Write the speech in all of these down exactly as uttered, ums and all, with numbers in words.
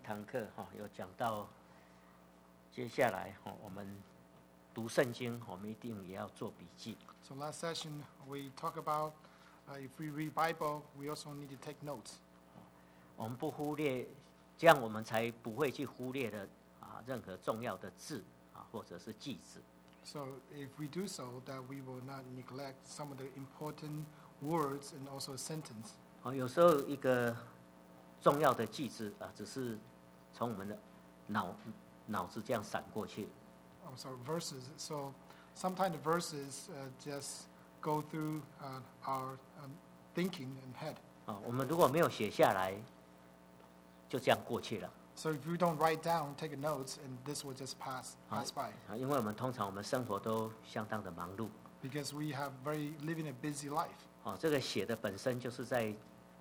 堂课哈、哦、有讲到，接下来哈、哦、我们读圣经，我们一定也要做笔记。 So last session we talk about uh, if we read Bible, we also need to take notes. 我们不忽略，这样我们才不会去忽略的啊任何重要的字啊或者是句子。 So if we do so, that we will not neglect some of the important words and also sentence. 哦，有时候一个重要的句子啊，只是从我们的脑脑子这样闪过去。 Oh, so verses. So sometimes the verses uh, just go through uh, our um, thinking and head. 啊，我们如果没有写下来，就这样过去了。 So if you don't write down, take notes, and this will just pass pass by. 啊，因为我们通常我们生活都相当的忙碌。 Because we have very living a busy life. 哦，这个写的本身就是在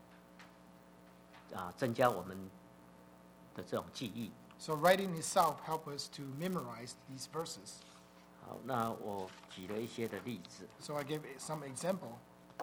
啊增加我们的这种记忆。 So writing itself helps us to memorize these verses. 好，那我举了一些的例子。 So I gave some example.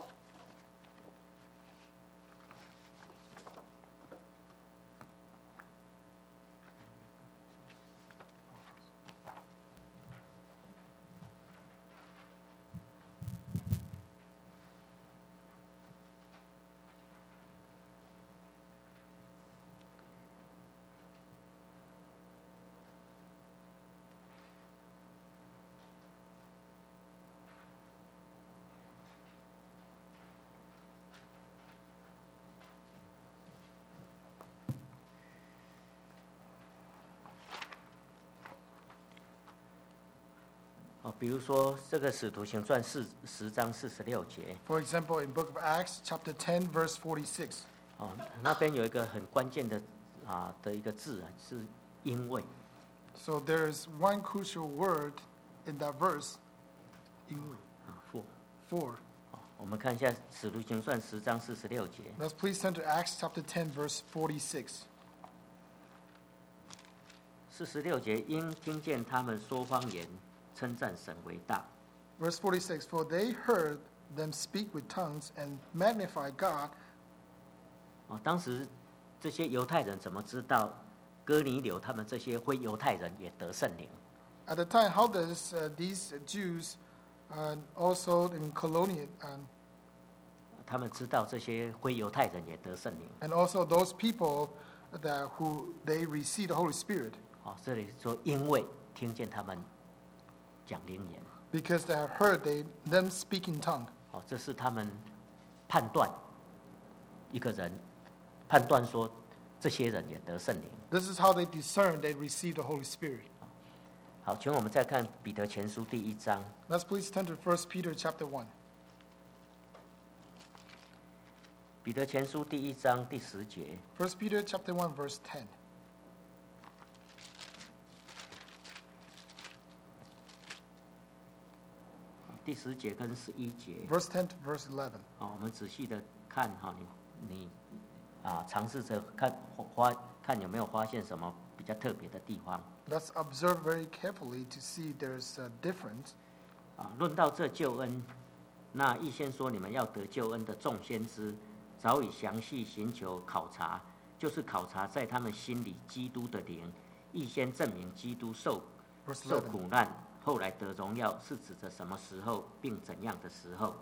哦，比如说这个《使徒行传》四十章四十六节。 For example, in Book of Acts, chapter ten, verse forty-six. 哦，那边有一个很关键的啊的一个字啊，是因为。 So there's one crucial word in that verse. 因为啊 for。 For. 哦，我们看一下《使徒行传》十章四十六节。 Let's please turn to Acts chapter ten, verse forty-six. 四十六节，因听见他们说方言，称赞神为大。 Verse forty-six. For they heard them speak with tongues and magnify God. 哦，当时这些犹太人怎么知道哥尼流他们这些非犹太人也得圣灵？ At the time, how does uh, these Jews and also in colonial um, 他们知道这些非犹太人也得圣灵。 and also those people that who they receive the Holy Spirit 哦，这里说因为听见他们讲灵言， because they have heard they them speak in tongue. 哦，这是他们判断一个人，判断说这些人也得圣灵。 This is how they discern they receive the Holy Spirit. 好，请我们再看彼得前书第一章。 Let's please turn to First Peter chapter one. 彼得前书第一章第十节。 First Peter chapter one, verse ten. 第十节跟十一节。 Verse ten to verse eleven. 好，我们仔细的看哈，你你啊，尝试着看发看有没有发现什么比较特别的地方。 Let's observe very carefully to see if there's a difference. 啊，论到这救恩，那预先说你们要得救恩的众先知，早已详细寻求考察，就是考察在他们心里基督的灵，预先证明基督受 Verse 受 eleven. 苦难，后来得荣耀，是指着什么时候，并怎样的时候。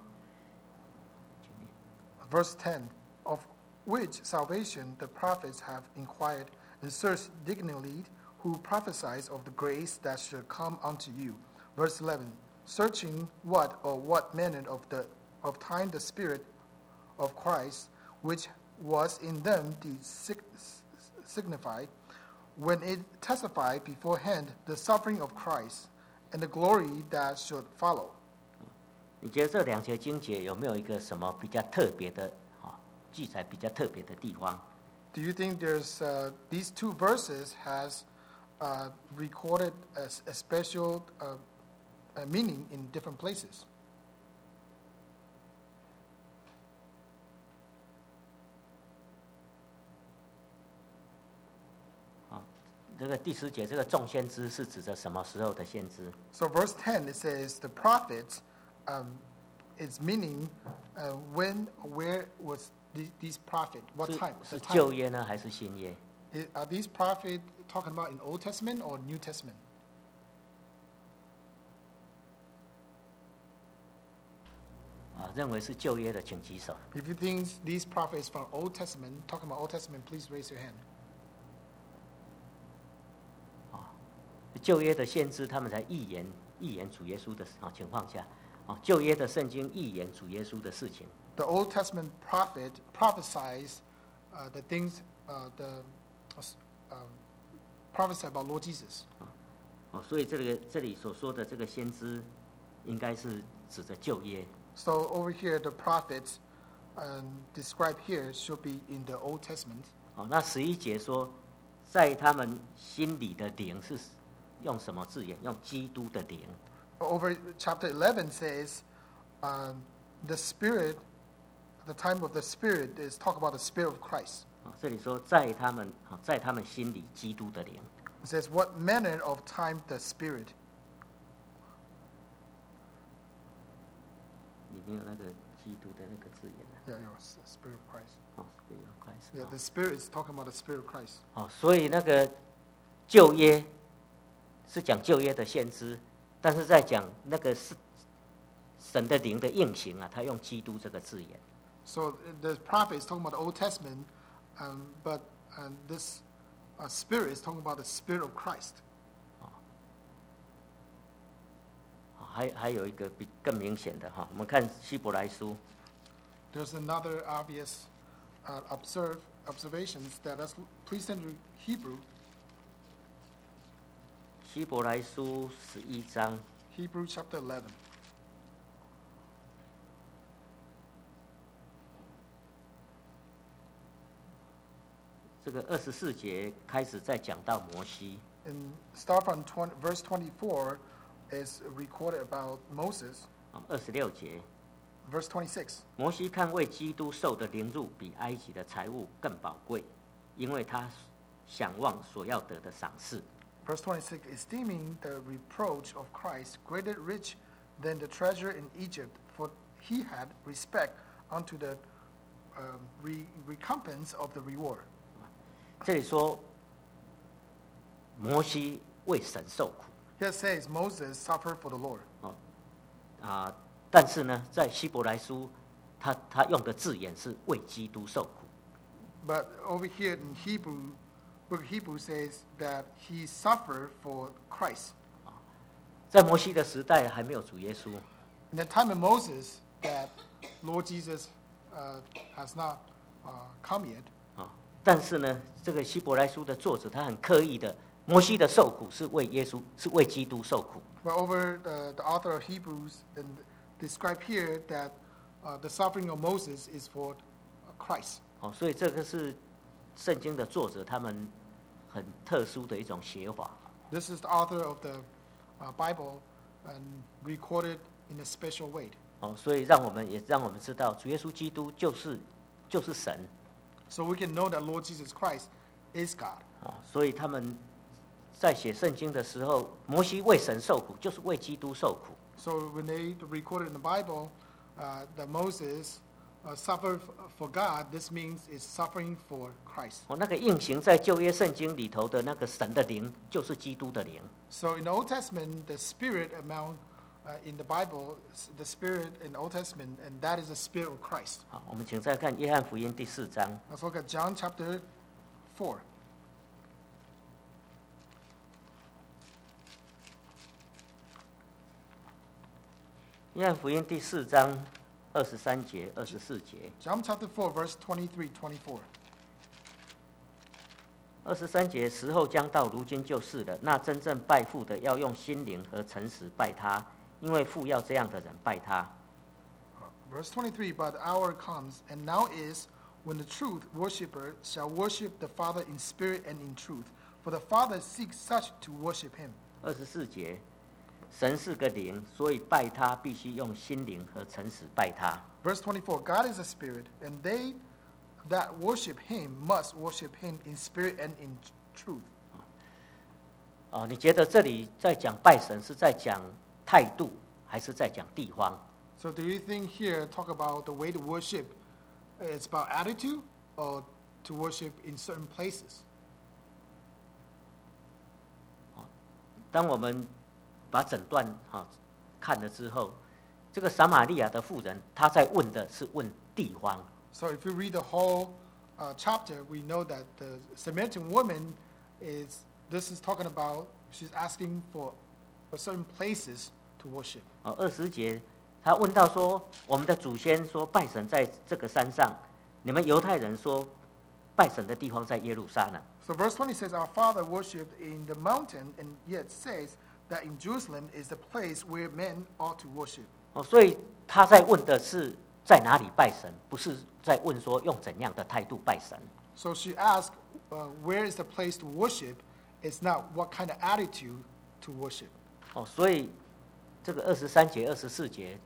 Verse ten. Of which salvation the prophets have inquired and searched diligently, who prophesied of the grace that should come unto you. Verse eleven. Searching what or what manner of the of time the Spirit of Christ, which was in them, did sig- signify, when it testified beforehand the suffering of Christ and the glory that should follow. 你觉得这两节经节有没有一个什么比较特别的啊记载比较特别的地方？ Do you think there's uh, these two verses has uh, recorded a, a special uh, a meaning in different places? 啊，这个第十节这个众先知是指着什么时候的先知？ So verse ten, it says the prophets, um, it's meaning uh, when, where was the, these prophets, what 是 time? 是 The 旧 time. 约呢，还是新约？ I- Are these prophets talking about in Old Testament or New Testament? 啊，认为是旧约的，请举手。 If you think these prophets from Old Testament, talking about Old Testament, please raise your hand. 旧约的先知他们才预言预言主耶稣的啊情况下，啊旧约的圣经预言主耶稣的事情。 The Old Testament prophet prophesies uh, the things, uh, the uh, prophesy about Lord Jesus. 哦，所以这个这里所说的这个先知，应该是指着旧约。 So over here, the prophets um, described here should be in the Old Testament. 哦，那十一节说，在他们心里的灵是用什么字眼？用基督的灵。 Over chapter eleven says, um, the Spirit, the time of the Spirit is talk about the Spirit of Christ. 哦，这里说在他们啊，在他们心里基督的灵。 It says, what manner of time the Spirit? 里面有那个基督的那个字眼。 Yeah, yeah, it's the Spirit of Christ. 哦，对，有快是。 Yeah, the Spirit is talking about the Spirit of Christ. 哦，所以那个旧约是讲旧约的先知，但是在讲那个是神的灵的应行啊，他用基督这个字眼。 So the prophet is talking about the Old Testament, um, but um, this uh, Spirit is talking about the Spirit of Christ. 还还有一个比更明显的哈，我们看希伯来书 There's another obvious uh, observe observations that us. Please turn to Hebrew, 希伯来书十一章 Hebrew chapter eleven. 这个二十四节开始在讲到摩西， And start from twenty, verse twenty-four is recorded about Moses. 啊，二十六节， Verse twenty-six. 摩西看为基督受的凌辱比埃及的财物更宝贵，因为他想望所要得的赏赐。 Verse twenty-six, esteeming the reproach of Christ greater rich than the treasure in Egypt, for he had respect unto the um, re- recompense of the reward. 这里说，摩西为神受苦 Here says Moses suffered for the Lord. 啊，但是呢，在希伯来书，他他用的字眼是为基督受苦。 But over here in Hebrew, book of Hebrew says that he suffered for Christ. 在摩西的时代还没有主耶稣， In the time of Moses, that Lord Jesus uh, has not uh, come yet. 啊，但是呢，这个希伯来书的作者他很刻意的，摩西的受苦是为耶稣，是为基督受苦。 But over the, the author of Hebrews and describe here that uh, the suffering of Moses is for Christ. 哦，所以这个是圣经的作者他们很特殊的一种写法。 This is the author of the uh, Bible and recorded in a special way. 哦，所以让我们也让我们知道，主耶稣基督就是就是神。 So we can know that Lord Jesus Christ is God. 哦，所以他们在写圣经的时候，摩西为神受苦，就是为基督受苦。 So when they recorded in the Bible uh, that Moses uh, suffered for God, this means is suffering for Christ. 哦，那个应行在旧约圣经里头的那个神的灵，就是基督的灵。 So in the Old Testament, the Spirit amount uh, in the Bible, the Spirit in the Old Testament, and that is the Spirit of Christ. 好，我们请再看约翰福音第四章。 Let's look at John chapter four. 约翰福音第四章二十三节、二十四节。 John chapter four, verse twenty-three, twenty-four. 二十三节，时候将到，如今就是了。那真正拜父的，要用心灵和诚实拜他，因为父要这样的人拜他。 Verse twenty-three, but the hour comes, and now is, when the truth worshiper shall worship the Father in spirit and in truth. For the Father seeks such to worship him. 二十四节，神是个灵，所以拜他必须用心灵和诚实拜他。 Verse twenty-four, God is a spirit, and they that worship him must worship him in spirit and in truth. 哦，你觉得这里在讲拜神是在讲态度，还是在讲地方？ So do you think here talk about the way to worship, it's about attitude or to worship in certain places? 当我们把整段哈看了之后，这个撒玛利亚的妇人，她在问的是问地方。 So if you read the whole uh, chapter, we know that the Samaritan woman is, this is talking about, she's asking for, for certain places to worship. 哦，二十节，他问到说，我们的祖先说拜神在这个山上，你们犹太人说拜神的地方在耶路撒冷。 So verse twenty says, our father worshipped in the mountain, and yet says that in Jerusalem is the place where men ought to worship. 哦，所以他在问的是在哪里拜神，不是在问说用怎样的态度拜神。 So she asked, uh, where is the place to worship? It's not what kind of attitude to worship. 哦，所以这个二十三节、二十四节，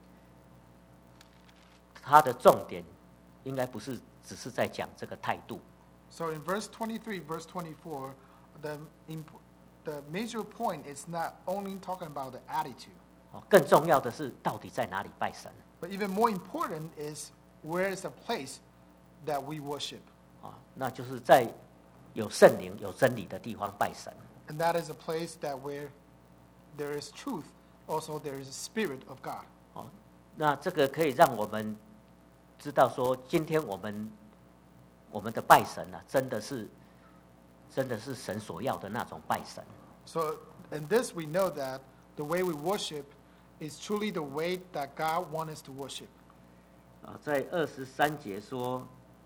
它的重点应该不是只是在讲这个态度。 So in verse twenty-three, verse twenty-four, the imp- the major point is not only talking about the attitude. 哦，更重要的是到底在哪里拜神。 But even more important is where is the place that we worship. 啊，那就是在有圣灵、有真理的地方拜神。 And that is a place that where there is truth, also there is a spirit of God. 哦，那这个可以让我们知道说，今天我们我们的拜神啊，真的是真的是神所要的那种拜神。 So in this we know that the way we worship is truly the way that God wants us to worship. 啊，在二十三节说。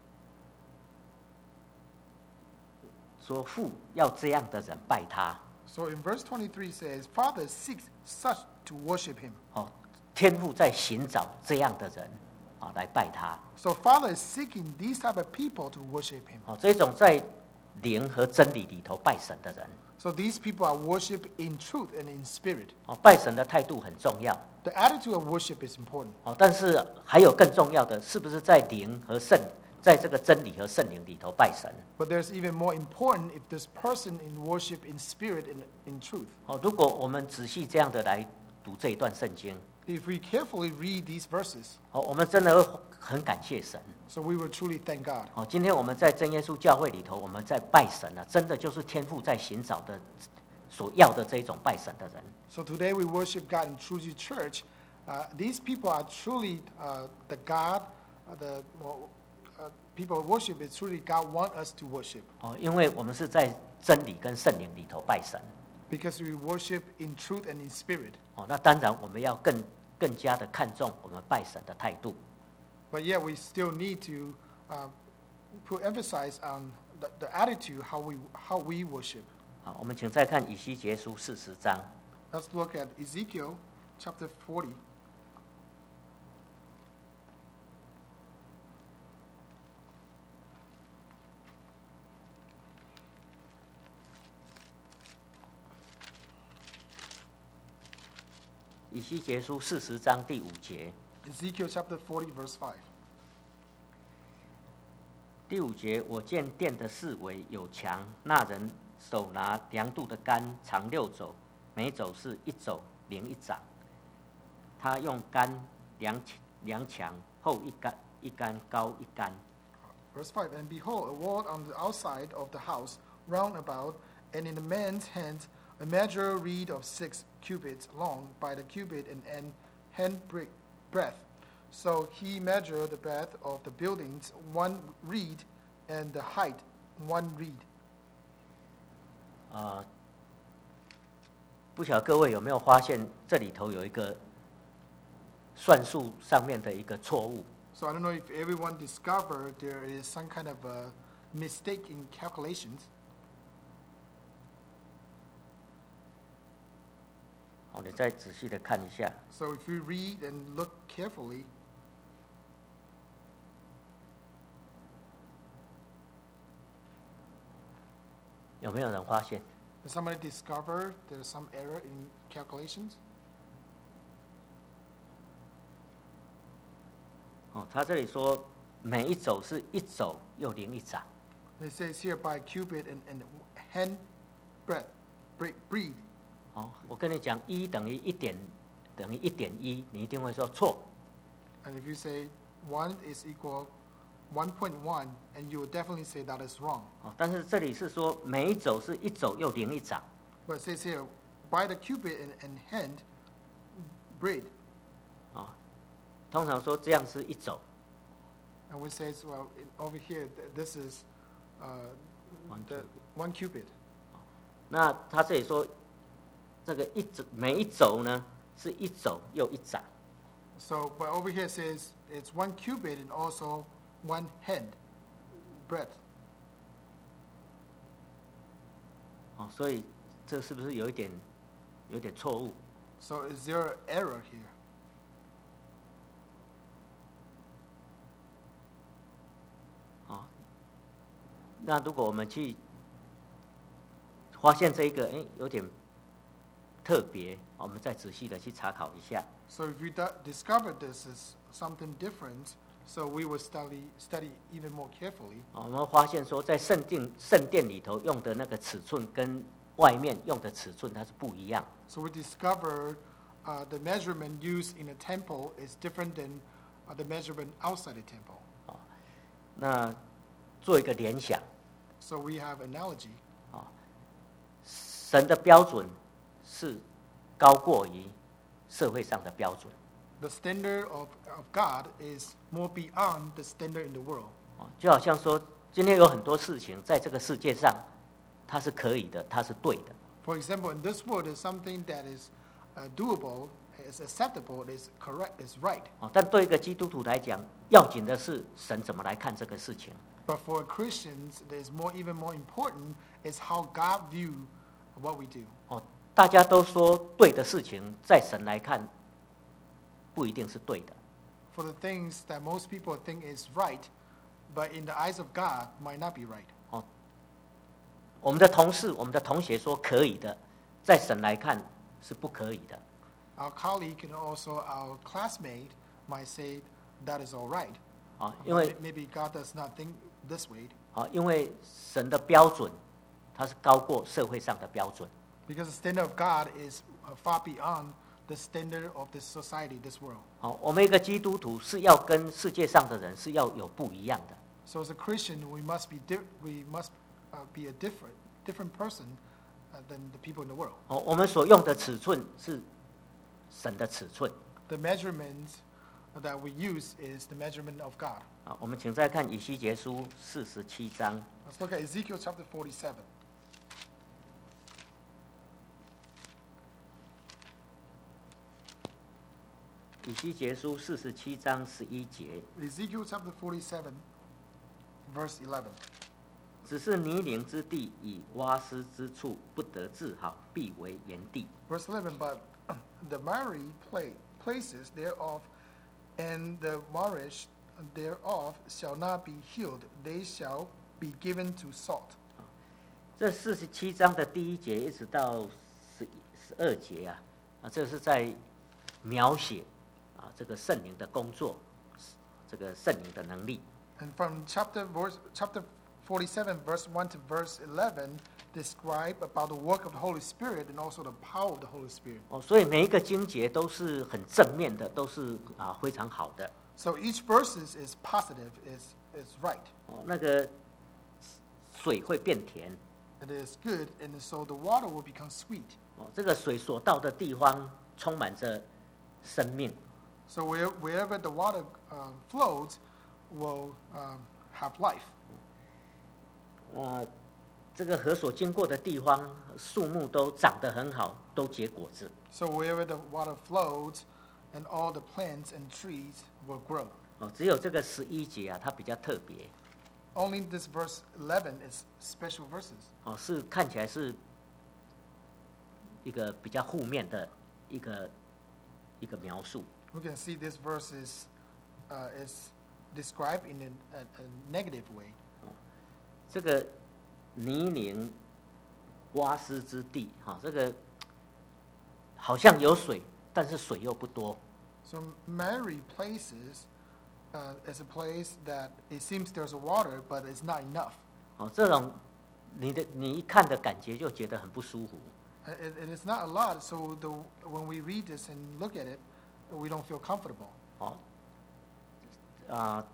说父要这样的人拜他。 So in verse twenty-three says, Father seeks such to worship him. 哦，天父在寻找这样的人，啊，来拜他。 So Father is seeking these type of people to worship him. 哦，这种在灵和真理里头拜神的人。 So these people are worship in truth and in spirit. 哦，拜神的态度很重要。 The attitude of worship is important. 哦，但是还有更重要的，是不是在灵和圣？在这个真理和圣灵里头拜神。 But there's even more important if this person in worship in spirit and in truth. 哦，如果我们仔细这样的来读这一段圣经， If we carefully read these verses, 哦，我们真的会很感谢神。 so we will truly thank God. 哦，今天我们在真耶稣教会里头，我们在拜神啊，真的就是天父在寻找的所要的这一种拜神的人。 So today we worship God in Truly Church. Uh, these people are truly uh, the God, uh, the well, uh, people worship is truly God want us to worship. 哦，因为我们是在真理跟圣灵里头拜神。 Because we worship in truth and in spirit. 哦，那当然我们要更更加的看重我们拜神的态度。 But yet we still need to uh, put emphasis on the, the attitude how we how we worship. 好，我们请再看以西结书四十章。 Let's look at Ezekiel chapter forty. 以西结书四十章第五节。 Ezekiel chapter forty, verse five. 第五节，我见殿的四围有墙，那人手拿量度的杆，长六肘，每肘是一肘零一掌。他用杆量量墙，厚一杆一杆，高一杆。 Verse five, and behold, a wall on the outside of the house, round about, and in a man's hand a measure reed of six cubits long by the cubit and an hand breadth. So he measured the breadth of the buildings one reed, and the height one reed. 呃，不晓得各位有没有发现，这里头有一个算术上面的一个错误。 So I don't know if everyone discovered there is some kind of a mistake in calculations. 好，你再仔细的看一下。 So if you read and look carefully, 有没有人发现？ does somebody discover there's some error in calculations? 哦，他这里说每一肘是一肘又零一掌。 It says here by cubit and, and hand breadth, bre- breed. 哦，我跟你讲，一等于一点等于一点一，你一定会说错。 And if you say one is equal one point one, and you will definitely say that is wrong. 哦，但是这里是说每一肘是一肘又零一掌。 But it says here by the cupid and, and hand bread. 啊，通常说这样是一肘。 And we say, well, over here, this is uh, One the one cubit. 那他这里说，这个一肘每一肘呢是一肘又一掌。 So, but over here it says it's one cubit and also one hand breadth. 哦，所以这是不是有一点有点错误？ So is there an error here? 哦，那如果我们去发现这一个，哎，有点特别，我们再仔细的去查考一下。 So if you d- discover this is something different, so we will study study even more carefully. 哦我们发现说，在圣殿圣殿里头用的那个尺寸跟外面用的尺寸它是不一样。 So we discover uh, the measurement used in a temple is different than uh, the measurement outside the temple. 那做一个联想， So we have analogy. 神的标准是高过于社会上的标准。 The standard of, of God is more beyond the standard in the world. 哦就好像说，今天有很多事情在这个世界上，它是可以的，它是对的。 For example, in this world, there's something that is uh, doable, is acceptable, is correct, is right. 哦，但对一个基督徒来讲，要紧的是神怎么来看这个事情。 But for Christians, there's more, even more important is how God view what we do. 哦，大家都说对的事情，在神来看，不一定是对的。 For the things that most people think is right, but in the eyes of God might not be right. 哦，我们的同事、我们的同学说可以的，在神来看是不可以的。 Our colleague and also our classmate might say that is all right. 啊，因为 Maybe God does not think this way. 啊，因为神的标准，它是高过社会上的标准。 Because the standard of God is uh, far beyond the standard of this society, this world. 好，我们一个基督徒是要跟世界上的人是要有不一样的。 So as a Christian, we must be di- we must uh, be a different different person uh, than the people in the world. 哦，我们所用的尺寸是神的尺寸。 The measurement that we use is the measurement of God. 啊，我们请再看以西结书四十七章。 Let's look at Ezekiel chapter forty-seven. 以西结书四十七章十一节， Ezekiel chapter forty-seven, verse eleven. 只是泥泞之地以挖丝之处不得治好，必为炎地。 Verse eleven, but the miry pla- places thereof and the marish thereof shall not be healed, they shall be given to salt. 这四十七章的第一节一直到十十二节啊，啊，这是在描写啊这个圣灵的工作，这个圣灵的能力。 And from chapter verse chapter forty-seven, verse one to verse eleven, describe about the work of the Holy Spirit and also the power of the Holy Spirit. 哦，所以每一个经节都是很正面的，都是啊非常好的。 So each verses is positive, is is right. 哦，那个水会变甜。 It is good, and so the water will become sweet. 哦，这个水所到的地方充满着生命。 So where, wherever the water uh, flows, will um, have life. 呃，这个河所经过的地方，树木都长得很好，都结果子。 So wherever the water flows, and all the plants and trees will grow. 哦，只有这个十一节啊，它比较特别。 Only this verse eleven is special verses. 哦，是看起来是一个比较负面的一个一个描述。 We can see this verse is, uh, is described in a, a, a negative way. 这个泥泞洼湿之地，哈、这个好像有水，但是水又不多。 So Mary places uh, is a place that it seems there's a water, but it's not enough. 哦，这种你的你一看的感觉就觉得很不舒服。 It, it is not a lot, so the, when we read this and look at it, we don't feel comfortable. 哦，啊、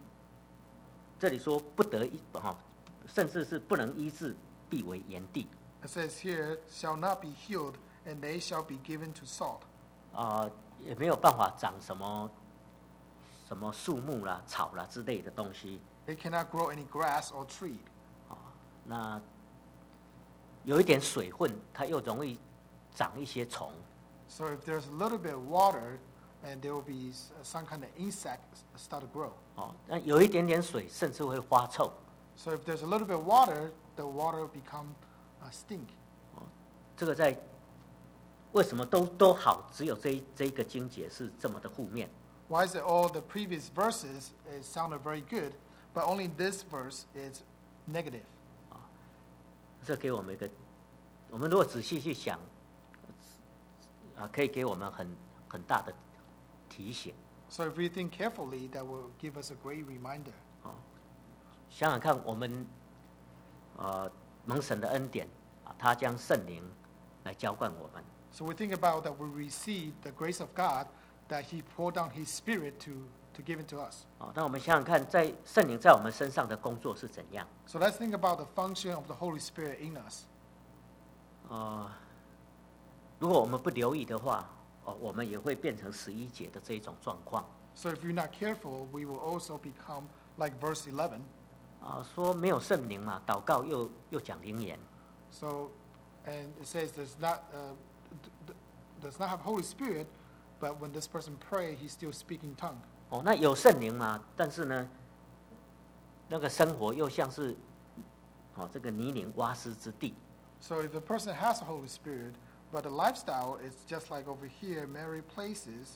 这里说不得医哈、甚至是不能医治，必为炎地。 It says here, shall not be healed, and they shall be given to salt. 啊、呃，也没有办法长什么什么树木啦、草啦之类的东西。 It cannot grow any grass or tree. 啊、那有一点水分，它又容易长一些虫。 So if there's a little bit of water, and there will be some kind of insect start to grow. 哦，那有一点点水，甚至会发臭。 So if there's a little bit of water, the water become uh, stink. 哦，这个在为什么都都好，只有这一这一个经节是这么的负面？ Why is it all the previous verses it sounded very good, but only this verse is negative? 这给我们一个，我们如果仔细去想，啊，可以给我们很很大的提醒。 So if we think carefully, that will give us a great reminder. 哦，想想看，我们呃蒙神的恩典啊，他将圣灵来浇灌我们。 So we think about that we receive the grace of God, that He poured down His Spirit to to give it to us. 哦，那我们想想看，在圣灵在我们身上的工作是怎样？ So let's think about the function of the Holy Spirit in us. 呃，如果我们不留意的话，哦，我们也会变成十一节的这一种状况。 So if you're not careful, we will also become like verse eleven. 啊，说没有圣灵嘛，祷告又又讲灵言。 So, and it says there's not uh, d- d- does not have Holy Spirit, but when this person pray, he's still speaking tongue. 哦，那有圣灵嘛，但是呢，那个生活又像是哦这个泥泞洼湿之地。 So if a person has a Holy Spirit, but the lifestyle is just like over here, married places,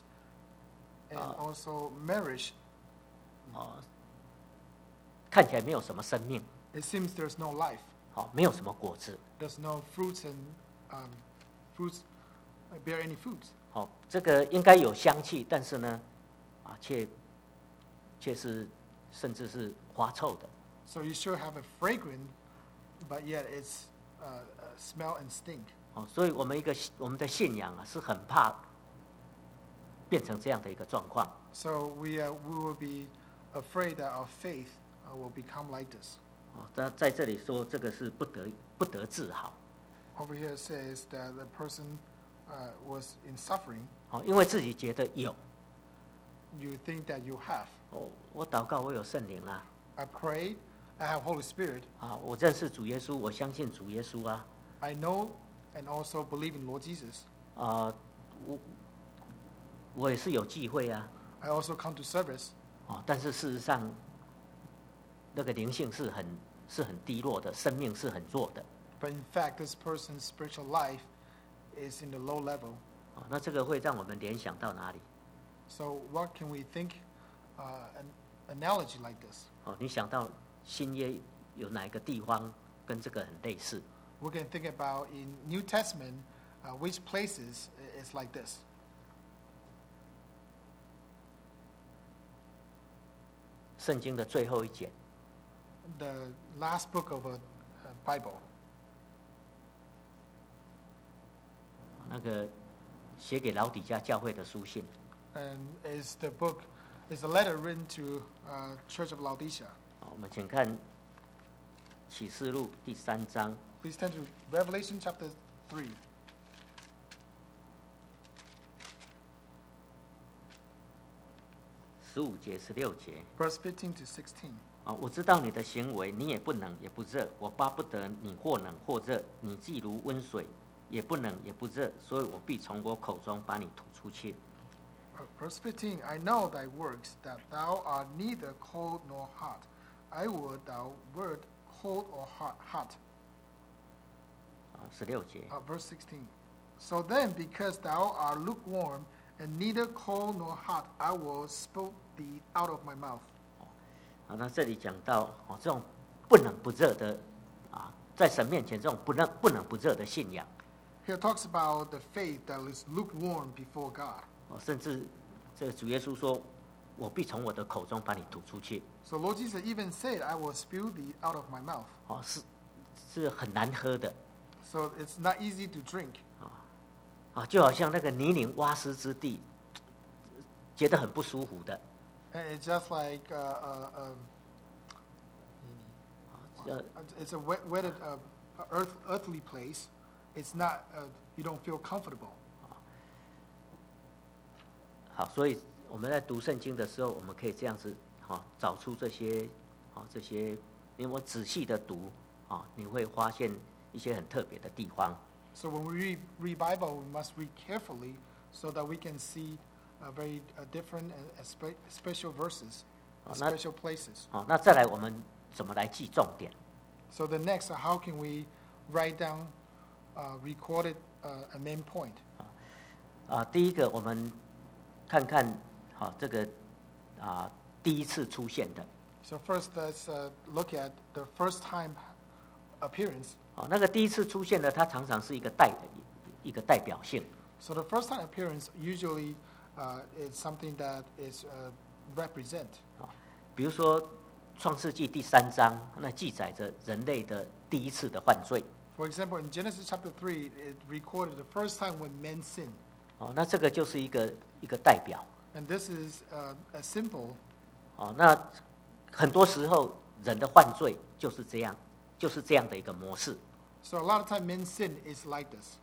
and Ah. also marriage, 哦，看起来没有什么生命， it seems there's no life. 哦，没有什么果子。 There's no fruits and um, fruits uh, bear any fruits. 哦，这个应该有香气，但是呢，啊，却却是甚至是发臭的。 So you sure have a fragrance, but yet it's uh, uh, smell and stink. 哦，所以我们一个我们的信仰啊，是很怕变成这样的一个状况。 So we uh, we will be afraid that our faith uh, will become like this. 哦，在在这里说这个是不得不得治好。 Over here it says that the person uh, was in suffering. 哦，因为自己觉得有。 You think that you have. 哦，我祷告，我有圣灵啊。 I prayed, I have Holy Spirit. 啊，我认识主耶稣，我相信主耶稣啊。 I know and also believe in Lord Jesus. 啊，我我也是有机会啊。 I also come to service. 哦，但是事实上，那个灵性是很是很低落的，生命是很弱的。 But in fact, this person's spiritual life is in the low level. 哦，那这个会让我们联想到哪里？ So what can we think uh, an analogy like this? 哦，你想到新约有哪一个地方跟这个很类似？ We can think about in New Testament uh, which places i- is like this. 圣经的最后一节， The last book of a, a Bible. 那个写给老底家教会的书信。 And is the book, is a letter written to uh, Church of Laodicea. 好，我们请看启示录第三章 Please turn to Revelation chapter three. 十五节、十六节。 Verse fifteen to sixteen. 啊，我知道你的行为，你也不冷也不热，我巴不得你或冷或热，你既如温水，也不冷也不热，所以我必从我口中把你吐出去。 Uh, Verse fifteen, I know thy works, that thou art neither cold nor hot. I would thou wert cold or hot. hot. 啊，十六节。 Uh, verse sixteen, so then, because thou art lukewarm, and neither cold nor hot, I will spit thee out of my mouth. 啊，那这里讲到哦，这种不冷不热的啊，在神面前这种不冷不冷不热的信仰， Here talks about the faith that is lukewarm before God. 哦，甚至这个主耶稣说：“我必从我的口中把你吐出去。 So Lord Jesus even said, I will spew thee out of my mouth. ” 哦，是是很难喝的 So it's not easy to drink. 啊，就好像那个泥泞洼湿之地，觉得很不舒服的。 And it's just like uh, uh, um, 呃， it's a wet, wetted uh, uh, earth, earthly place, it's not, uh, you don't feel comfortable. 好，所以我们在读圣经的时候，我们可以这样子，好、找出这些，好、这些，因为我仔细的读，啊、你会发现一些很特别的地方。 So when we read, read Bible, we must read carefully so that we can see uh, very uh, different and uh, spe- special verses, uh, 好，那 special places. 好、那再来我们怎么来记重点？ So the next, uh, how can we write down uh, recorded uh, a main point? 啊、第一个我们看看，好、这个啊、第一次出现的， So first, let's uh, look at the first time appearance. 好、那个第一次出现的，它常常是一个代一个代表性。 So the first time appearance usually uh, is something that is uh, represent. 比如说创世纪第三章，那记载着人类的第一次的犯罪。 For example, in Genesis chapter three, it recorded the first time when men sinned. 哦，那这个就是一个一个代表。 And this is uh, a symbol. 哦，那很多时候人的犯罪就是这样，就是这样的一个模式。 So a lot of time men sin is like this.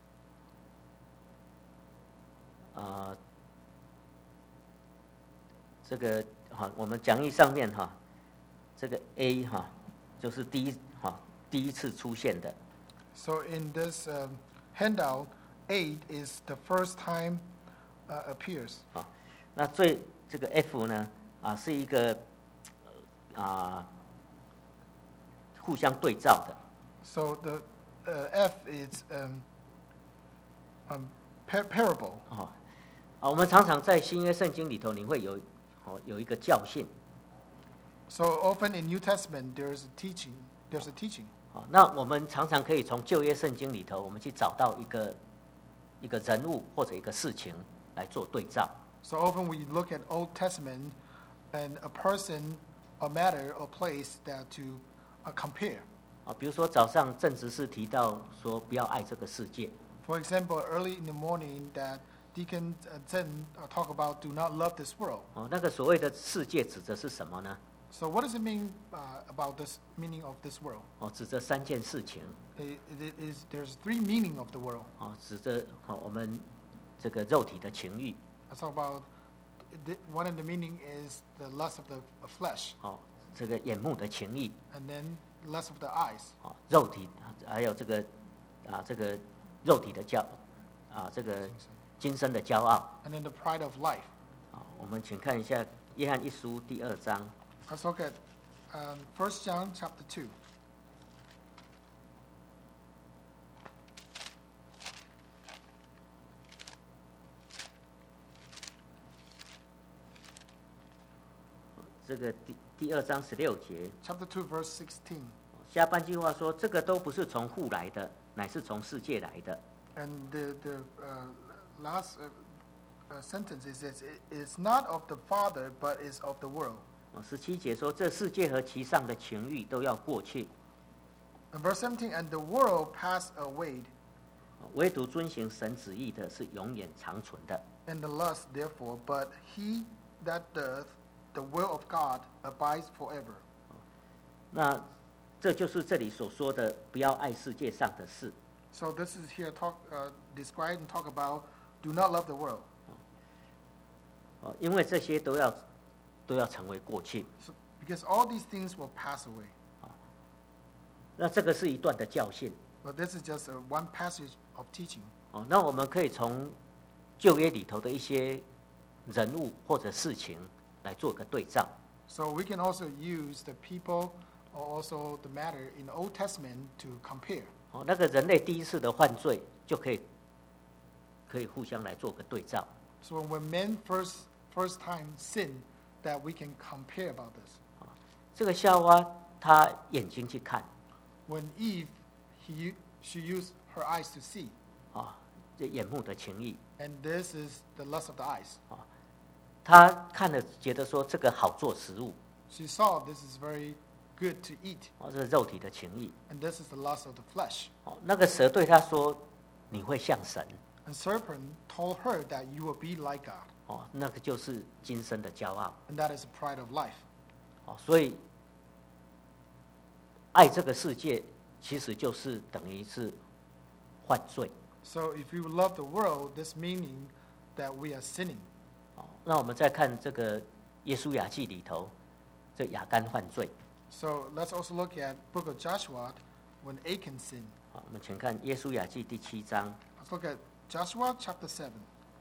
呃，这个哈，我们讲义上面哈，这个 A 哈，就是第一哈第一次出现的。 So in this um, handout, eight is the first time uh, appears. 啊，那最这个 F 呢啊是一个啊互相对照的。 So the uh, F is um, um, par- parable. 哦，啊，我们常常在新约圣经里头，你会有哦有一个教训。 So often in New Testament, there's a teaching. There's a teaching. 好，那我们常常可以从旧约圣经里头，我们去找到一个一个人物或者一个事情来做对照。 So often we look at Old Testament and a person, a matter, or place that to uh, compare. 啊，比如说早上正直是提到说不要爱这个世界。 For example, early in the morning, that Deacon uh, Zen uh, talk about do not love this world. 哦，那个所谓的世界指的是什么呢？ So what does it mean uh, about this meaning of this world? 哦，指着三件事情。 It, it is there's three meaning of the world. 哦，指着哦我们这个肉体的情欲。 I talk about the, one of the meaning is the lust of the of flesh, 哦，这个眼目的情欲。 and then lust of the eyes, 哦，肉体还有这个啊这个肉体的骄啊这个今生的骄傲。 and then the pride of life. 啊，我们请看一下约翰一书第二章。 Let's look at um, First John chapter two. 这个第第二章十六节， Chapter two, verse sixteen. 下半句话说：“这个都不是从父来的，乃是从世界来的。 And the, the uh, last uh, uh, sentence is this, it is not of the Father, but is of the world. ” 哦，十七节说：“这世界和其上的情欲都要过去， And verse seventeen, and the world passed away, 哦唯独遵行神旨意的是永远长存的。 and the lust therefore, but he that doth the will of God abides forever. ” 那这就是这里所说的，不要爱世界上的事。 So this is here talk uh, describe and talk about do not love the world. 哦，因为这些都要都要成为过去。 So, because all these things will pass away. 那这个是一段的教训。 But this is just a, one passage of teaching. 哦，那我们可以从旧约里头的一些人物或者事情来做个对照。 So we can also use the people or also the matter in the Old Testament to compare. 哦，那个人类第一次的犯罪就可以可以互相来做个对照。 So when men first first time sin, that we can compare about this. 这个夏娃她眼睛去看， When Eve, he, she used her eyes to see, 啊，这眼目的情欲， and this is the lust of the eyes. 她看了觉得说这个好做食物， She saw this is very good to eat, 哦，这是肉体的情欲。 and this is the lust of the flesh. 哦，那个蛇对她说：“你会像神。 And serpent told her that you will be like God, ” 哦，那个就是今生的骄傲。 and that is the pride of life. 哦，所以爱这个世界其实就是等于是犯罪。 So if we love the world, this meaning that we are sinning. 哦，那我们再看这个耶书亚记里头，这亚干犯罪。 So let's also look at Book of Joshua when Achan sinned. 好，我们请看耶书亚记第七章。 Let's look at Joshua chapter seven.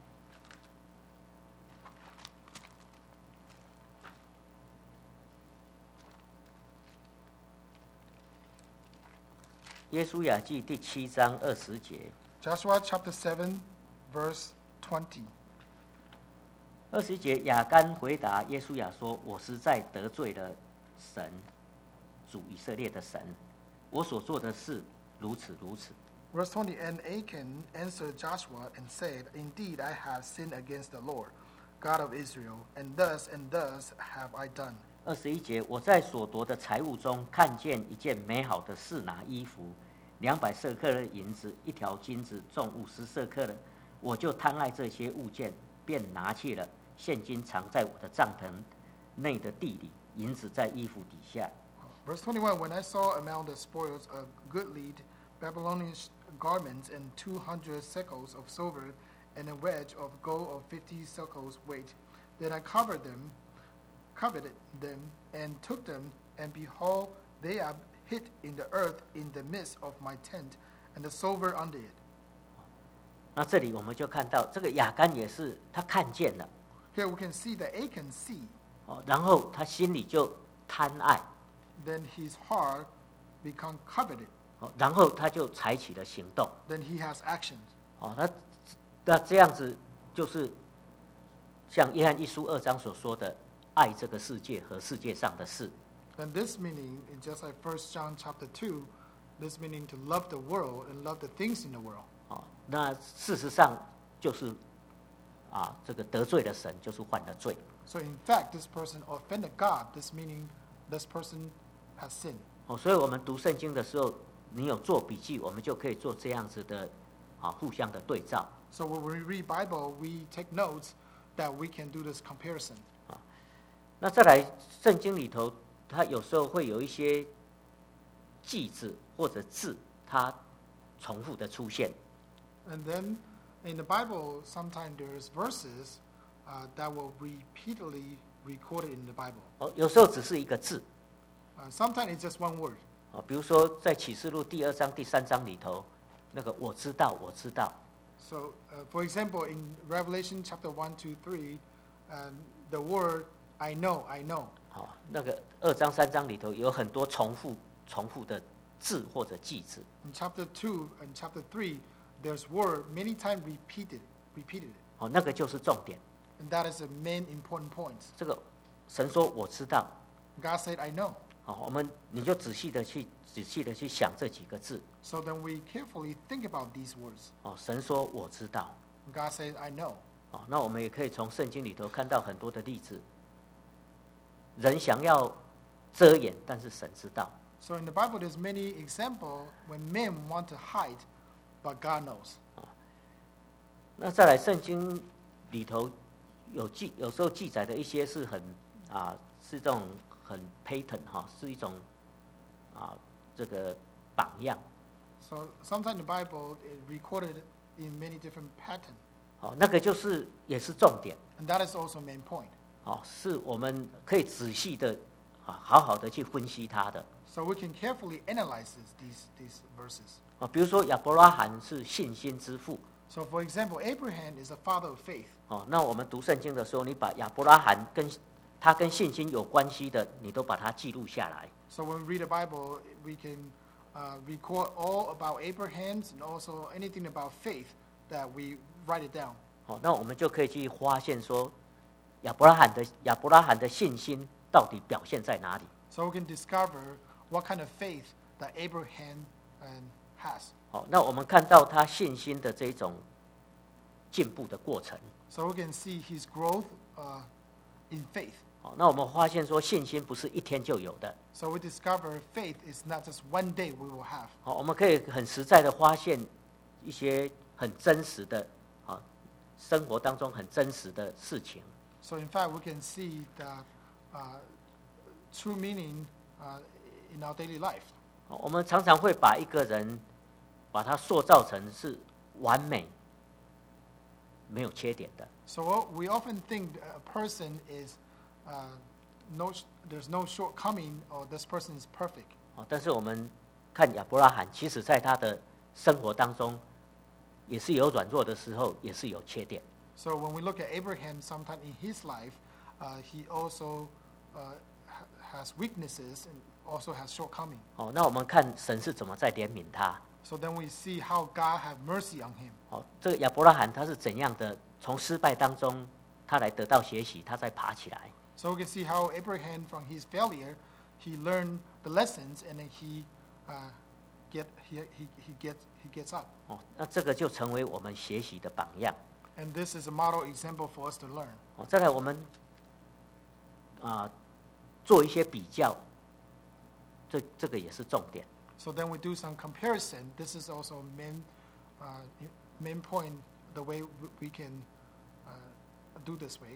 耶书亚记第七章二十节。 Joshua chapter seven, verse twenty. 二十节，亚干回答耶书亚说：“我实在得罪了神，主以色列的神，我所做的事如此如此。” Verse twenty, and Achan answered Joshua and said, Indeed, I have sinned against the Lord, God of Israel, and thus and thus have I done. 二十一节，我在所夺的财物中看见一件美好的示拿衣服，两百舍克的银子，一条金子重五十舍克的，我就贪爱这些物件，便拿去了。现金藏在我的帐篷内的地里，银子在衣服底下。 Verse twenty-one, when I saw among the spoils a goodly Babylonian garments and two hundred shekels of silver and a wedge of gold of fifty shekels weight, then I covered them, coveted them, and took them, and behold, they are hid in the earth in the midst of my tent, and the silver under it. 那这里我们就看到，这个亚干也是他看见了。 Here we can see that Achan see. 哦，然后他心里就贪爱。 Then his heart become coveted. 哦，然后他就采取了行动。 Then he has actions. 哦，那那这样子就是像约翰一书二章所说的，爱这个世界和世界上的事。 And this meaning, in just like First John chapter two, this meaning to love the world and love the things in the world. 哦，那事实上就是啊，这个得罪了神，就是犯了罪。 So in fact, this person offended God. This meaning, this person has sinned. 哦，所以我们读圣经的时候，你有做笔记，我们就可以做这样子的啊，互相的对照。 So when we read Bible, we take notes that we can do this comparison. 啊，那再来，圣经里头，它有时候会有一些句子或者字，它重复的出现。 And then in the Bible, sometimes there's verses uh, that will repeatedly recorded in the Bible. 哦，有时候只是一个字。 Uh, sometimes it's just one word. 哦，比如说在启示录第二章、第三章里头，那个我知道，我知道。 So, uh, for example, in Revelation chapter one, two, three, um, the word "I know, I know." 好，那个二章、三章里头有很多重复、重复的字或者句子。 In chapter two and chapter three, there's word many times repeated, repeated. 哦，那个就是重点。 And that is the main important points. 这个神说我知道。 God said, "I know." 好，我们你就仔细的去、仔细的去想这几个字。 So then we carefully think about these words. 哦，神说我知道。 God said, "I know." 哦，那我们也可以从圣经里头看到很多的例子。人想要遮掩，但是神知道。 So in the Bible, there's many examples when men want to hide, but God knows. 那再来，圣经里头有记，有时候记载的一些是很啊，是这种很 pattern 哈，是一种啊这个榜样。 So sometimes the Bible is recorded in many different patterns. 好，那个就是也是重点。 And that is also main point. 好，是我们可以仔细的啊，好好的去分析它的。 So we can carefully analyze this, these, these verses. 啊，比如说亚伯拉罕是信心之父。 So for example, Abraham is a father of faith. 哦，那我们读圣经的时候，你把亚伯拉罕跟他跟信心有关系的，你都把它记录下来。 So when we read the Bible, we can uh, record all about Abraham and also anything about faith that we write it down. 哦，那我们就可以去发现说，亚伯拉罕的亚伯拉罕的信心到底表现在哪里？ So we can discover what kind of faith that Abraham um, has. 好，那我们看到他信心的这种进步的过程。 So we can see his growth uh, in faith. 好，那我们发现说，信心不是一天就有的。 So we discover faith is not just one day we will have. 好，我们可以很实在的发现一些很真实的，啊，生活当中很真实的事情。 So in fact, we can see the uh, true meaning uh, in our daily life. 我们常常会把一个人把他塑造成是完美没有缺点的。 So what we often think a person is uh, no, there's no shortcoming, or this person is perfect. 但是我们看亚伯拉罕，其实在他的生活当中也是有软弱的时候，也是有缺点。 So when we look at Abraham, sometime in his life, uh, he also uh, ha- has weaknesses and also has shortcoming. 哦，那我们看神是怎么在怜悯他。 So then we see how God have mercy on him. 哦，这个亚伯拉罕他是怎样的从失败当中他来得到学习，他再爬起来。 So we can see how Abraham, from his failure, he learned the lessons, and then he uh, get he, he, he gets he gets up. 哦，那这个就成为我们学习的榜样。 And this is a model example for us to learn. 哦，再来我们啊、做一些比较，这这个也是重点。 So then we do some comparison. This is also main uh, main point, the way we can uh, do this way.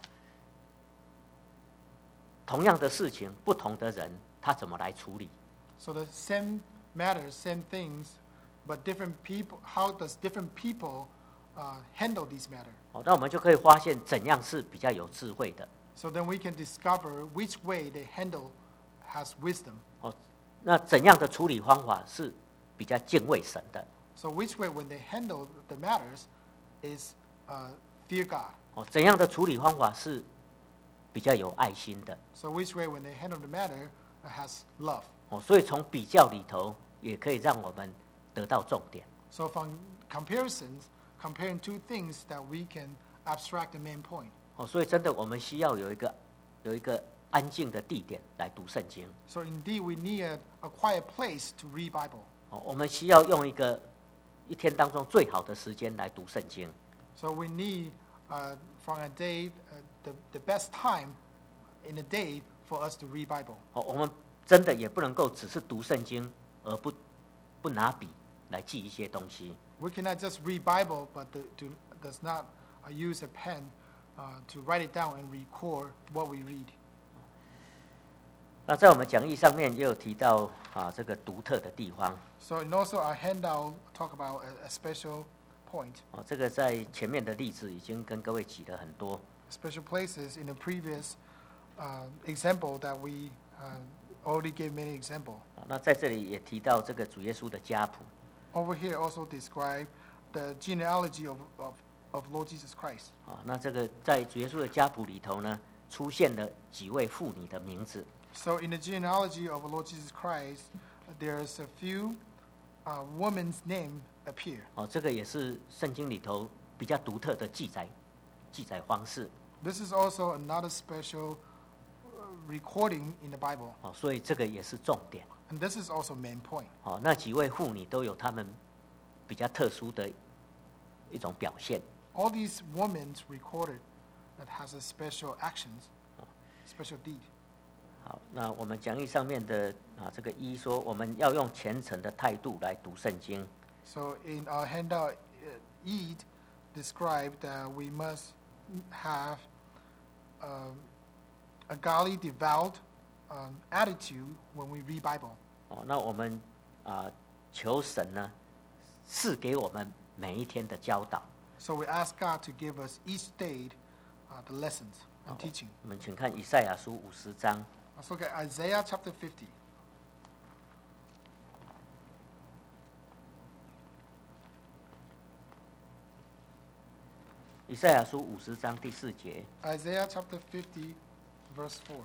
同样的事情，不同的人他怎么来处理？ So the same matters, same things, but different people. How does different people uh, handle these matter? 哦，那我们就可以发现怎样是比较有智慧的。 So then we can discover which way they handle has wisdom. 哦，那怎样的处理方法是比较敬畏神的？ So which way when they handle the matters is uh, fear God. 哦，怎样的处理方法是比较有爱心的？ So which way when they handle the matter uh, has love. 哦，所以从比较里头也可以让我们得到重点。 So from comparisons, comparing two things that we can abstract the main point. 哦，所以真的我们需要有一个有一个安静的地点来读圣经。 So indeed, we need a, a quiet place to read Bible. 哦，我们需要用一个一天当中最好的时间来读圣经。 So we need uh, from a day uh, the the best time in a day for us to read Bible. 哦，我们真的也不能够只是读圣经，而不不拿笔来记一些东西。 We cannot just read Bible, but the, do, does not uh, use a pen uh, to write it down and record what we read. 那在我们讲义上面也有提到啊，这个独特的地方。 So and also our handout talk about a, a special point, 哦，这个在前面的例子已经跟各位举了很多。 special places in the previous uh, example that we uh, already gave many example. 哦那在这里也提到这个主耶稣的家谱。 Over here also describe the genealogy of, of, of Lord Jesus Christ. 啊，那这个在主耶稣的家谱里头呢，出现了几位妇女的名字。 So in the genealogy of Lord Jesus Christ, there's a few uh, women's name appear. 哦，这个也是圣经里头比较独特的记载记载方式。 This is also another special uh, recording in the Bible. 哦，所以这个也是重点。 And this is also main point. 哦，那几位妇女都有她们比较特殊的一种表现。 All these women recorded that has a special actions, special deed. 好，那我们讲义上面的啊，这个一说我们要用虔诚的态度来读圣经。 So in our handout, uh, Eid described that we must have um, a godly, devout um, attitude when we read Bible. 哦，那我们啊求神呢赐给我们每一天的教导。 So we ask God to give us each day uh, the lessons and teaching. 我们请看以赛亚书五十章。 Let's look at Isaiah chapter fifty. 以赛亚书五十章第四节。 Isaiah chapter fifty, verse four.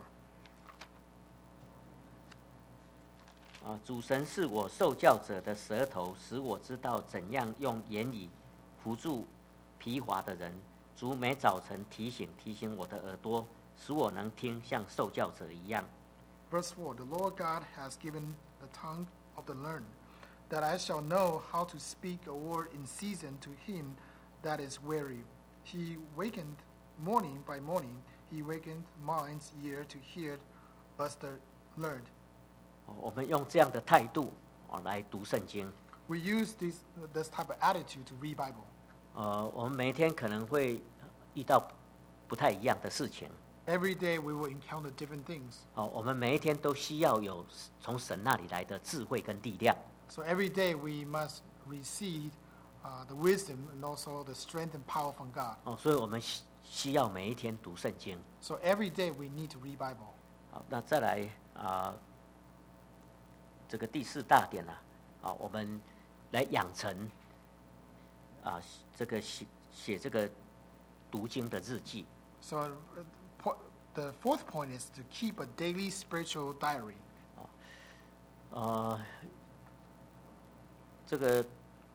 啊，主神是我受教者的舌头，使我知道怎样用言语扶助疲乏的人。主每早晨提醒提醒我的耳朵，使我能听，像受教者一样。 Verse four, the Lord God has given the tongue of the learned, that I shall know how to speak a word in season to him that is weary. He wakened morning by morning, he wakened mine's ear to hear us the learned. 我们用这样的态度啊来读圣经。 We use this, this type of attitude to read Bible. 呃，我们每一天可能会遇到不太一样的事情。 Every day we will encounter different things. 哦，我们每一天都需要有从神那里来的智慧跟力量。 So every day we must receive uh, the wisdom and also the strength and power from God. 哦，所以我们需需要每一天读圣经。 So every day we need to read Bible. 好，那再来啊、这个第四大点啊，啊，我们来养成啊这个写写这个读经的日记。 So uh, po- the fourth point is to keep a daily spiritual diary. 呃，这个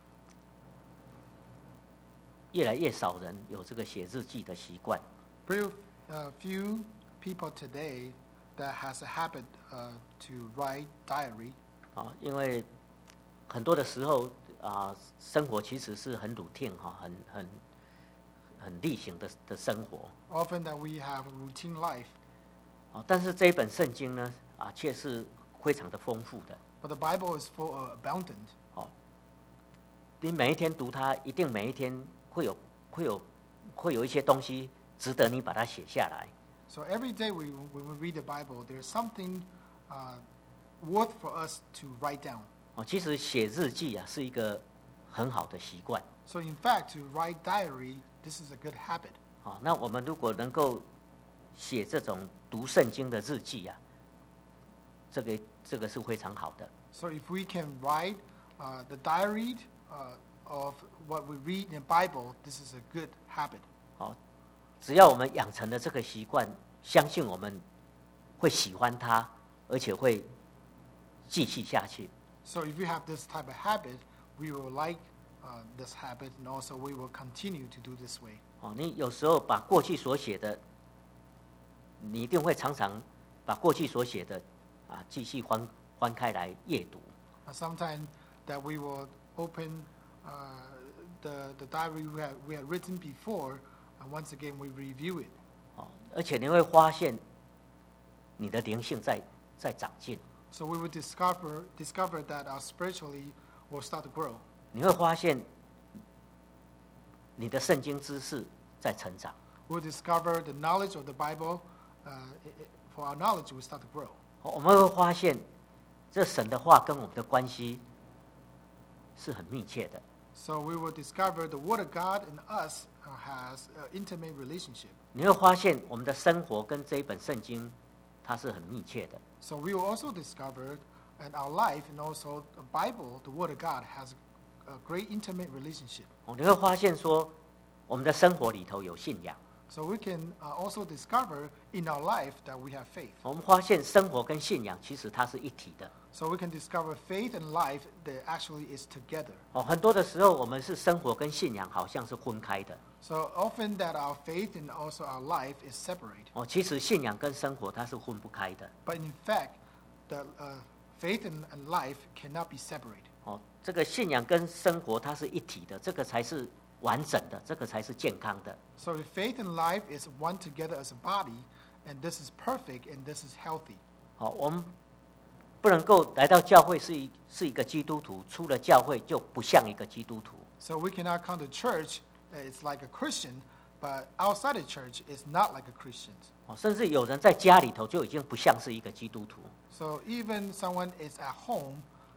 越来越少人有这个写日记的习惯。 Very uh, few people today that has a habit uh, to write diary. 啊，因为很多的时候啊，生活其实是很 routine 哈，很很很例行的的生活。 Often that we have a routine life, 啊，但是这一本圣经呢，啊，却是非常的丰富的。 but the Bible is full of abundant. 哦，你每一天读它，一定每一天会有会有会有一些东西值得你把它写下来。 So every day we, when we read the Bible, there's something uh, worth for us to write down. 哦，其实写日记啊是一个很好的习惯。 So in fact, to write diary, this is a good habit. 哦，那我们如果能够写这种读圣经的日记啊，这个这个是非常好的。 So if we can write uh, the diary uh, of what we read in the Bible, this is a good habit. 好，只要我们养成了这个习惯，相信我们会喜欢它，而且会继续下去。 So if we have this type of habit, we will like uh, this habit, and also we will continue to do this way. 哦，你有时候把过去所写的，你一定会常常把过去所写的啊继续翻翻开来阅读。 Uh, Sometimes that we will open uh, the the diary we had we had written before, and once again we review it. 哦，而且你会发现你的灵性在在长进， So we will discover discover that our spiritually will start to grow. 你会发现你的圣经知识在成长。 We'll discover the knowledge of the Bible. Uh, i- i- for our knowledge, will start to grow. 哦我们会发现这神的话跟我们的关系是很密切的。 So we will discover the Word of God in us uh, has an intimate relationship. 你会发现我们的生活跟这一本圣经它是很密切的。 So we will also discover in our life and also the Bible, the Word of God has a great intimate relationship. 哦，你会发现说我们的生活里头有信仰。 So we can uh, also discover in our life that we have faith. 我们发现生活跟信仰其实它是一体的。 So we can discover faith and life that actually is together. 哦，很多的时候我们是生活跟信仰好像是分开的。 So often that our faith and also our life is separate. 哦，其实信仰跟生活它是分不开的。 But in fact, the uh, faith and, and life cannot be separate. 哦，这个信仰跟生活它是一体的，这个才是完整的，这个才是健康的。 So if faith and life is one together as a body, and this is perfect and this is healthy. 好，我们不能够来到教会是一是一个基督徒，出了教会就不像一个基督徒。 So we cannot come to church, uh, it's like a Christian, but outside the church, it's not like a Christian. 哦，甚至有人在家里头就已经不像是一个基督徒。 So even someone is at home,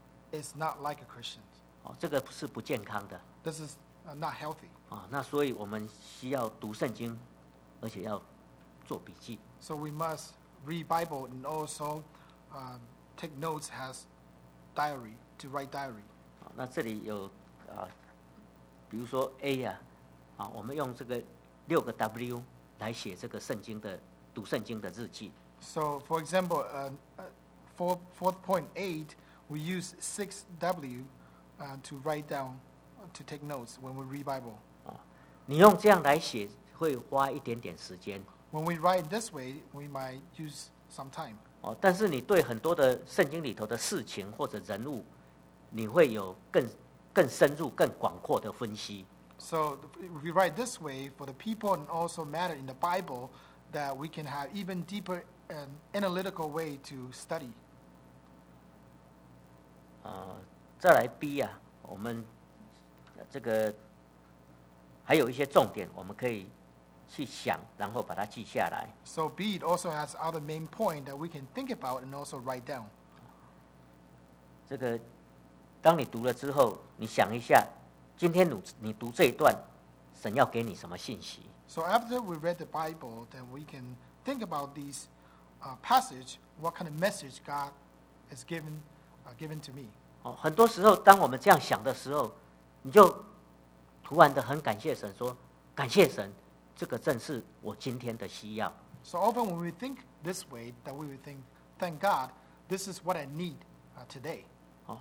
is not like a Christian. 哦，这个是不健康的。 This is uh, not healthy. 啊，那所以我们需要读圣经，而且要做笔记。 So we must read Bible and also um, take notes as diary, to write diary. 啊，那这里有啊，比如说 A 呀、啊，啊，我们用这个六个 W 来写这个圣经的读圣经的日记。 So for example, uh, uh, for four point eight, we use six W uh, to write down, uh, to take notes when we read Bible. 啊，你用这样来写会花一点点时间。 When we write this way, we might use some time. 哦，但是你对很多的圣经里头的事情或者人物，你会有更更深入、更广阔的分析。 So if we write this way for the people and also matter in the Bible, that we can have even deeper and analytical way to study. 呃，再来 B 啊，我们呃这个还有一些重点，我们可以去想，然后把它记下来。 So be it also has other main point that we can think about and also write down. 这个，当你读了之后，你想一下，今天你你读这一段，神要给你什么信息？ So after we read the Bible, then we can think about these uh, passage, what kind of message God has given uh, given to me. 哦，很多时候，当我们这样想的时候，你就突然的很感谢神说，感谢神，这个正是我今天的需要。 So often when we think this way, that we would think, thank God, this is what I need uh, today. 哦，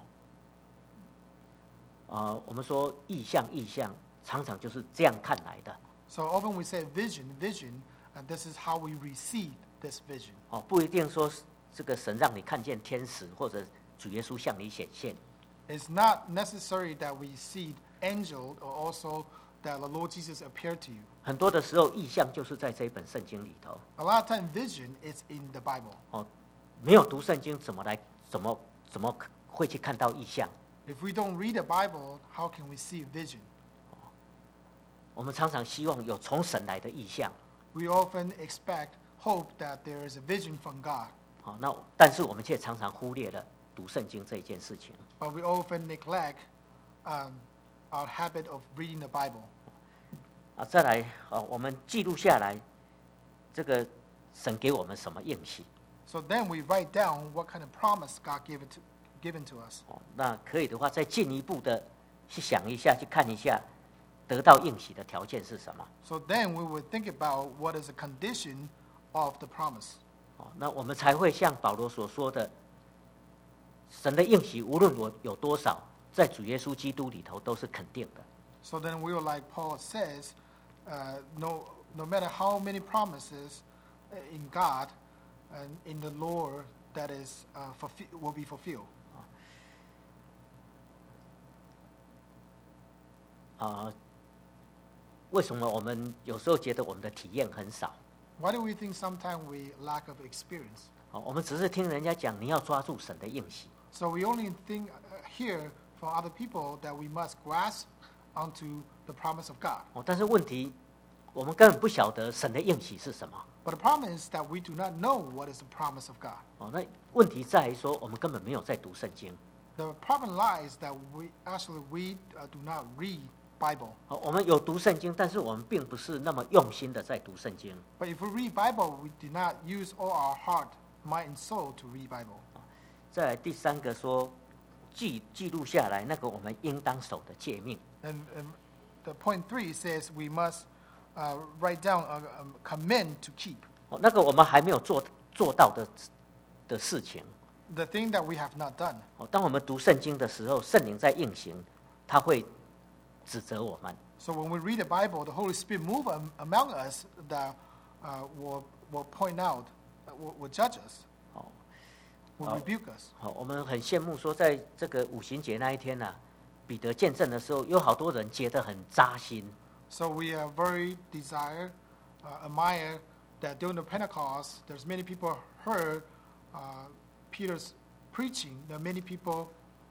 呃，我们说意象，意象常常就是这样看来的。 So often we say vision, vision, and this is how we receive this vision. 哦，不一定说这个神让你看见天使或者主耶稣向你显现。 It's not necessary that we see angel or also that the Lord Jesus appeared to you. 很多的时候，意象就是在这一本圣经里头。 A lot of time vision is in the Bible. 哦，没有读圣经，怎么来怎么怎么会去看到意象？ If we don't read the Bible, how can we see vision? 我们常常希望有从神来的意象。 We often expect, hope that there is a vision from God, 好，那但是我们却常常忽略了读圣经这一件事情。 but we often neglect um, our habit of reading the Bible. 啊，再来，啊，我们记录下来，这个神给我们什么应许？ So then we write down what kind of promise God gave it to, given to us. 哦，那可以的话，再进一步的去想一下，去看一下，得到应许的条件是什么？ So then we would think about what is the condition of the promise. 哦，那我们才会像保罗所说的，神的应许无论我有多少，在主耶稣基督里头都是肯定的。 So then we will, like Paul says, uh, no, no matter how many promises uh, in God and in the Lord that is uh, fulfill, will be fulfilled. 啊、为什么我们有时候觉得我们的体验很少？ Why do we think sometimes we lack of experience? 哦，我们只是听人家讲，你要抓住神的应许。 So we only think uh, hear from other people that we must grasp onto the promise of God. 哦，但是问题，我们根本不晓得神的应许是什么。 But the problem is that we do not know what is the promise of God. 哦，那问题在于说，我们根本没有在读圣经。 The problem lies that we actually we uh, do not read Bible. 哦，我们有读圣经，但是我们并不是那么用心的在读圣经。 But if we read Bible, we do not use all our heart, mind, and soul to read Bible. 再来第三个说，记记录下来那个我们应当守的诫命。 And, and the point three says we must uh, write down a, a command to keep. 哦，那个我们还没有做做到的的事情。 The thing that we have not done. 哦，当我们读圣经的时候，圣灵在运行，他会指责我们。 So when we read the Bible, the Holy Spirit move am, among us that uh, will, will point out, uh, will, will judge us, 哦， will Oh. rebuke us. 好，我们很羡慕说，在这个五旬节那一天呢、啊，彼得见证的时候，有好多人觉得很扎心。 So we are very desire, uh, admire that during the Pentecost, there's many people heard uh, Peter's preaching, that many people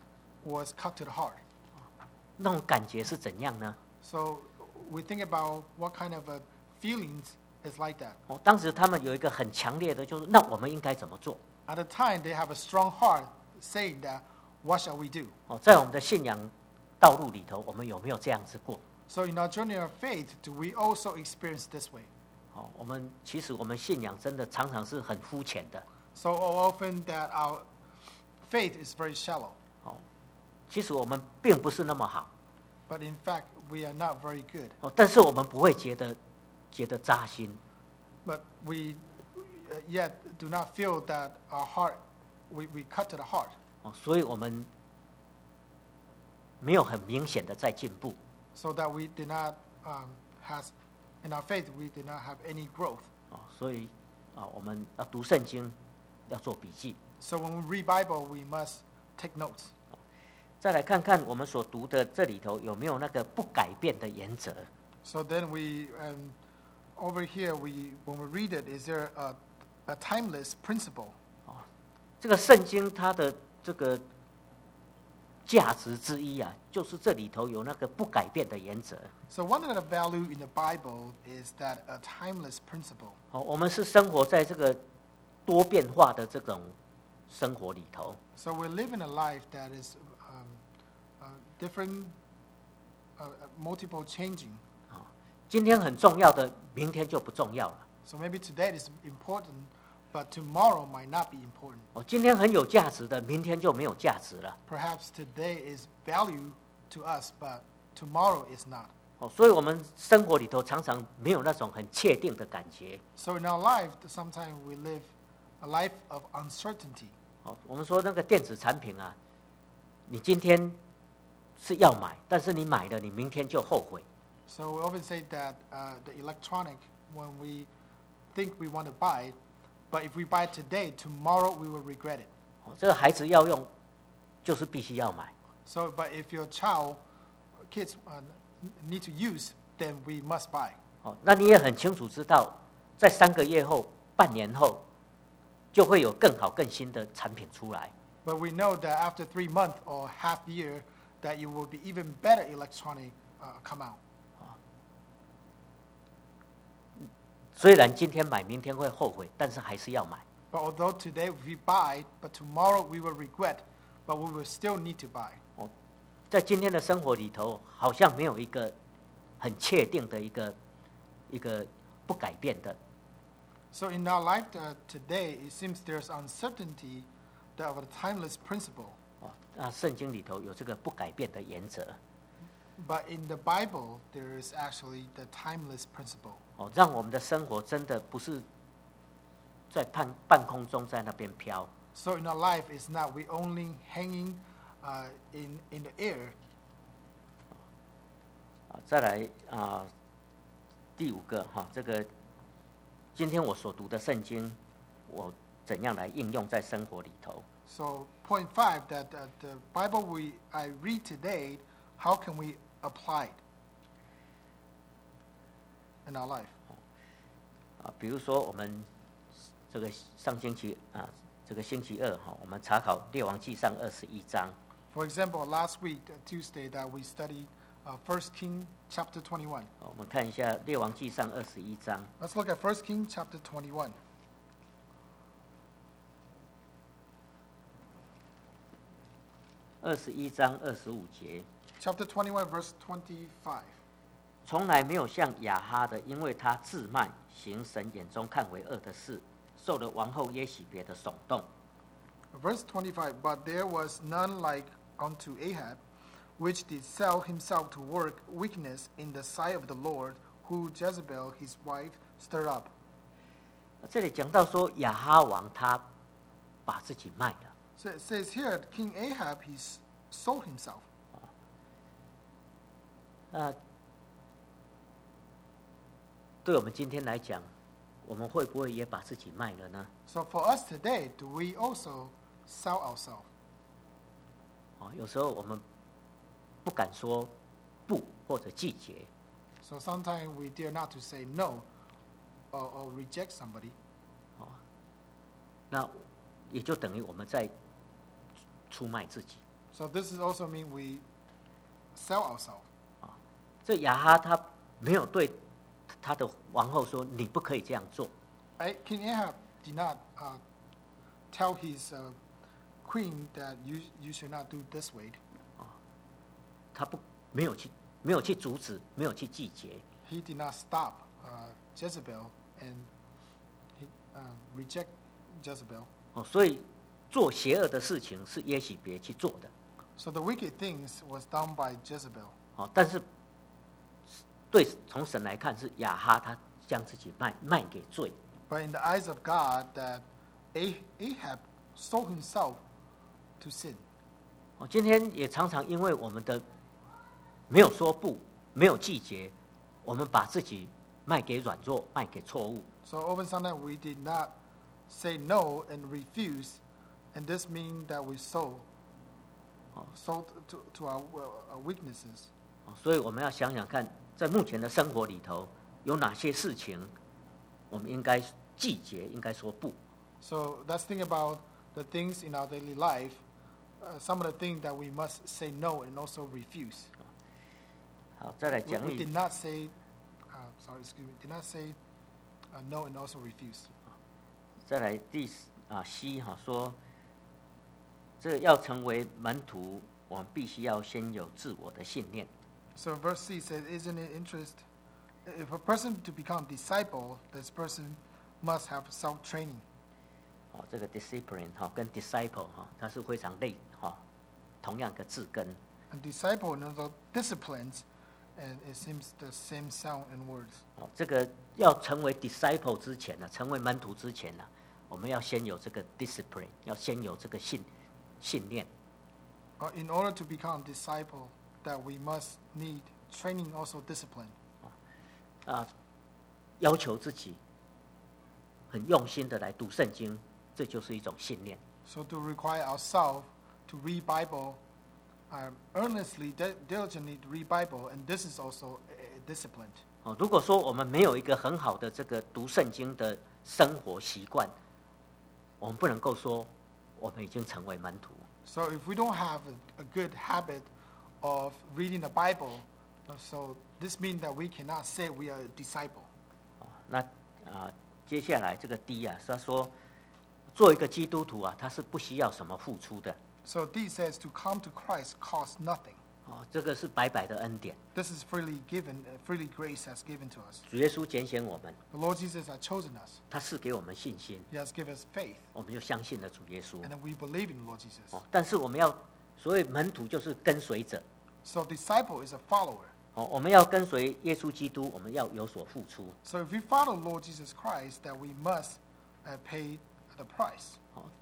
was cut to the heart. 那种感觉是怎样呢？ So we think about what kind of uh, feelings is like that. 哦，当时他们有一个很强烈的，就是那我们应该怎么做？ At the time, they have a strong heart saying that, what shall we do? 哦，在我们的信仰道路里头，我们有没有这样子过？ So in our journey of faith, do we also experience this way? 哦，我们其实我们信仰真的常常是很肤浅的。 So often that our faith is very shallow. 哦，其实我们并不是那么好。 But in fact, we are not very good. 哦，但是我们不会觉得觉得扎心。 But we uh, yet do not feel that our heart, we, we cut to the heart. 哦，所以我们没有很明显的在进步。 So that we did not um, has, in our faith, we did not have any growth. 哦，所以啊，我们要读圣经，要做笔记。 So when we read Bible, we must take notes. 再来看看我们所读的这里头有没有那个不改变的原则。 So then we, um, over here, we when we read it, is there a, a timeless principle? 这个圣经它的这个价值之一啊，就是这里头有那个不改变的原则。 So one of the value in the Bible is that a timeless principle. 哦，我们是生活在这个多变化的这种生活里头。 So we live in a life that is um, uh, different, uh, multiple changing. 啊，今天很重要的，明天就不重要了。 So maybe today is important, but tomorrow might not be important. 哦，今天很有价值的，明天就没有价值了。 Perhaps today is value to us, but tomorrow is not. 哦，所以我们生活里头常常没有那种很确定的感觉。 So in our life, sometimes we live a life of uncertainty. 哦，我们说那个电子产品啊，你今天是要买，但是你买了，你明天就后悔。 So we often say that uh, the electronic, when we think we want to buy it, but if we buy it today, tomorrow we will regret it. 哦，这个孩子要用，就是必须要买。 So, but if your child, kids uh, need to use, then we must buy. 哦，那你也很清楚知道，在三个月后、半年后，就会有更好、更新的产品出来。 But we know that after three months or half year, that you will be even better electronic uh, come out. 虽然今天买，明天会后悔，但是还是要买。 But although today we buy, but tomorrow we will regret, but we will still need to buy. 哦，在今天的生活里头，好像没有一个很确定的一个一个不改变的。 So in our life uh, today, it seems there's uncertainty that of a timeless principle. 哦，那圣经里头有这个不改变的原则。 But in the Bible, there is actually the timeless principle. 哦，让我们的生活真的不是在半半空中在那边飘。 So in our life, it's not we only hanging uh, in in the air. 啊，再来啊，第五个哈，这个今天我所读的圣经，我怎样来应用在生活里头？ So point five, that uh, the Bible we I read today, how can we apply it in our life? 啊，比如说我们这个上星期啊，这个星期二哈，我们查考列王记上二十一章。 For example, last week, uh, Tuesday, that we studied uh, First King chapter twenty-one. 我们看一下列王记上二十一章。 Let's look at First King chapter twenty-one. 二十一章二十五节， Chapter twenty-one, verse twenty-five. 从来没有像亚哈的，因为他自卖，行神眼中看为恶的事，受了王后耶喜别的耸动。 Verse twenty-five, but there was none like unto Ahab, which did sell himself to work wickedness in the sight of the Lord, who Jezebel his wife stirred up. 这里讲到说亚哈王他把自己卖了。 So it says here, King Ahab, he sold himself. 那对我们今天来讲，我们会不会也把自己卖了呢？ So for us today, do we also sell ourselves? 哦，有时候我们不敢说不或者拒绝。 So sometimes we dare not to say no or, or reject somebody. 哦，那也就等于我们在出卖自己。 So this is also mean we sell ourselves. 这亚哈他没有对他的王后说你不可以这样做。 I, King Ahab did not uh, tell his uh, queen that you you should not do this way. 他不没有去没有去阻止，没有去拒绝。 He did not stop uh, Jezebel and he, uh, reject Jezebel. 哦，所以做邪恶的事情是耶洗别去做的。 So the wicked things was done by Jezebel. 哦，但是对从神来看是亚哈他将自己卖卖给罪。 But in the eyes of God, that Ah- Ahab sold himself to sin. 哦，今天也常常因为我们的没有说不，没有拒绝，我们把自己卖给软弱，卖给错误。 So often sometimes we did not say no and refuse, and this means that we sold, sold to, to our, uh, weaknesses. 哦，所以我们要想想看，在目前的生活里头，有哪些事情我们应该拒绝，应该说不。 So let's think about the things in our daily life uh, some of the things that we must say no and also refuse. 好，再来 We, 讲 we 一 did not say, uh, sorry, excuse me, did not say uh, no and also refuse. 再来第啊 C 哈说，这要成为门徒，我们必须要先有自我的信念。 So verse C says, isn't it interest? If a person to become disciple, this person must have self-training. 哦，这个 discipline 哈跟 disciple 哈，它是非常类哈，同样的字根。 And disciple and also disciplines, and it seems the same sound in words. 哦，这个要成为 disciple 之前呢，成为门徒之前呢，我们要先有这个 discipline， 要先有这个信信念。 Uh, in order to become disciple, that we must need training, also discipline. 啊，要求自己很用心的来读圣经，这就是一种信念。 So to require ourselves to read Bible, um, earnestly, di- diligently to read Bible, and this is also a, a discipline. 哦，如果说我们没有一个很好的这个读圣经的生活习惯，我们不能够说我们已经成为门徒。 So if we don't have a, a good habit of reading the Bible, uh, so this means that we cannot say we are a disciple. 哦，那啊，接下来这个 D 啊，他说，做一个基督徒啊，他是不需要什么付出的。 So D says to come to Christ costs nothing. 哦，这个是白白的恩典。 This is freely given, uh, freely grace has given to us. 主耶稣拣选我们， The Lord Jesus has chosen us. 他赐给我们信心， He has given us faith, 我们就相信了主耶稣。 and then we believe in the Lord Jesus. 哦，但是我们要，所谓门徒就是跟随者。 So disciple is a follower. 哦，我们要跟随耶稣基督，我们要有所付出。 So if we follow Lord Jesus Christ, that we must uh, pay the price.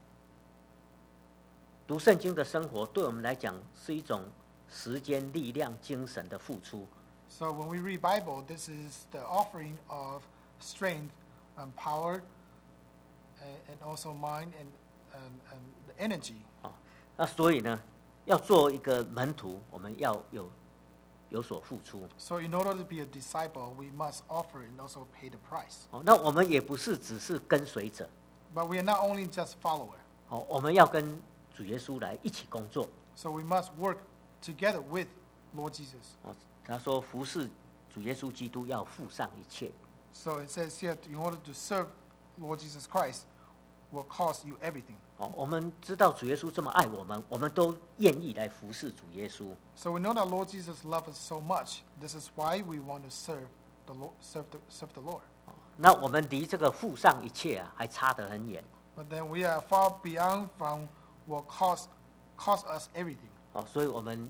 读圣经的生活，对我们来讲是一种时间、力量、精神的付出。 So when we read Bible, this is the offering of strength and power, and, and also mind and, and, and the energy. 哦，那所以呢，要做一个门徒，我们要有有所付出。 So in order to be a disciple, we must offer and also pay the price. 哦，那我们也不是只是跟随者， But we are not only just follower. 哦，我们要跟主耶稣来一起工作。 So we must work together with Lord Jesus. 哦，他说服侍主耶稣基督要付上一切。 So it says here, in order to serve Lord Jesus Christ, will cost you everything. 哦，我们知道主耶稣这么爱我们，我们都愿意来服侍主耶稣。 So we know that Lord Jesus loves us so much. This is why we want to serve the Lord. Serve the, serve the Lord. 哦，那我们离这个付上一切啊，还差得很远。 But then we are far beyond from what cost cost us everything. 哦，所以我们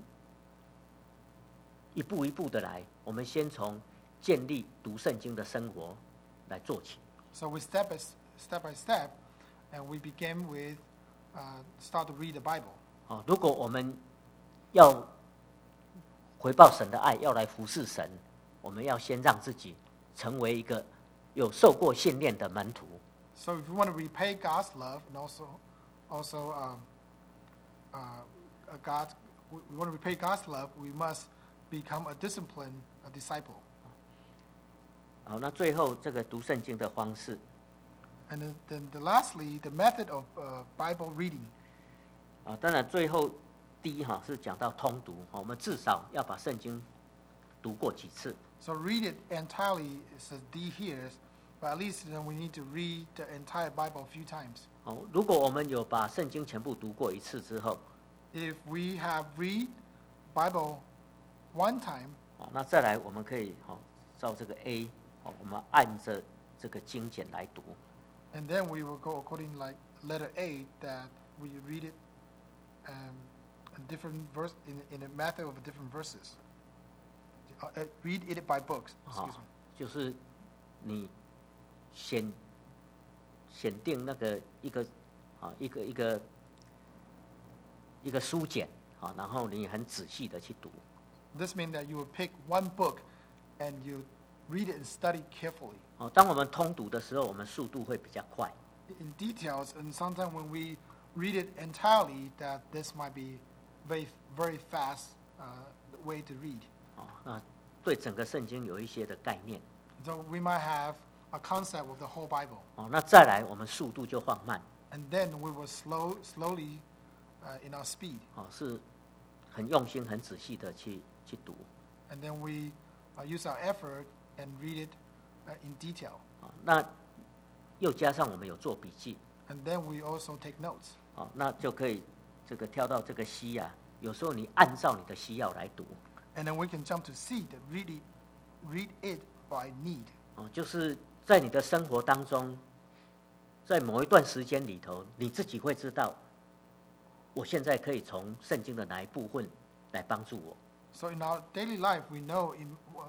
一步一步的来，我们先从建立读圣经的生活来做起。 So we step by step by step, and we begin with uh, start to read the Bible. 哦，如果我们要回报神的爱，要来服侍神，我们要先让自己成为一个有受过训练的门徒。 So if we want to repay God's love and also also um, uh, uh, God, we we want to repay God's love, we must become a disciplined a disciple. 好，那最后这个读圣经的方式， And then, then the lastly, the method of uh, Bible reading. 啊，当然最后第一哈是讲到通读，我们至少要把圣经读过几次。 So read it entirely, it says D here, but at least then we need to read the entire Bible a few times. 哦，如果我们有把圣经全部读过一次之后， If we have read Bible one time, 哦，那再来我们可以哦照这个 A，哦，我们按着这个经简来读。 and then we will go according like letter A, that we read it um, in different verse in, in a method of different verses. Uh, uh, read it by books. 好 Excuse me.， 就是你选选定那个一个啊一个一个一个书简啊，然后你很仔细的去读。 This means that you will pick one book and you read it and study carefully 哦，当我们通读的时候，我们速度会比较快。 in details. And sometimes when we read it entirely, that this might be very very fast uh, way to read. 哦，那对整个圣经有一些的概念。 So we might have a concept of the whole Bible, 哦，那再来我们速度就放慢。 and then we will slow slowly uh, in our speed. 哦，是很用心、很仔细的去去读。 And then we uh, use our effort and read it uh, in detail. 啊，那又加上我们有做笔记， And then we also take notes. 哦，那就可以这个跳到这个西啊。有时候你按照你的需要来读， And then we can jump to C, that read it, read it by need. 哦，就是在你的生活当中，在某一段时间里头，你自己会知道，我现在可以从圣经的哪一部分来帮助我。 So in our daily life, we know in uh,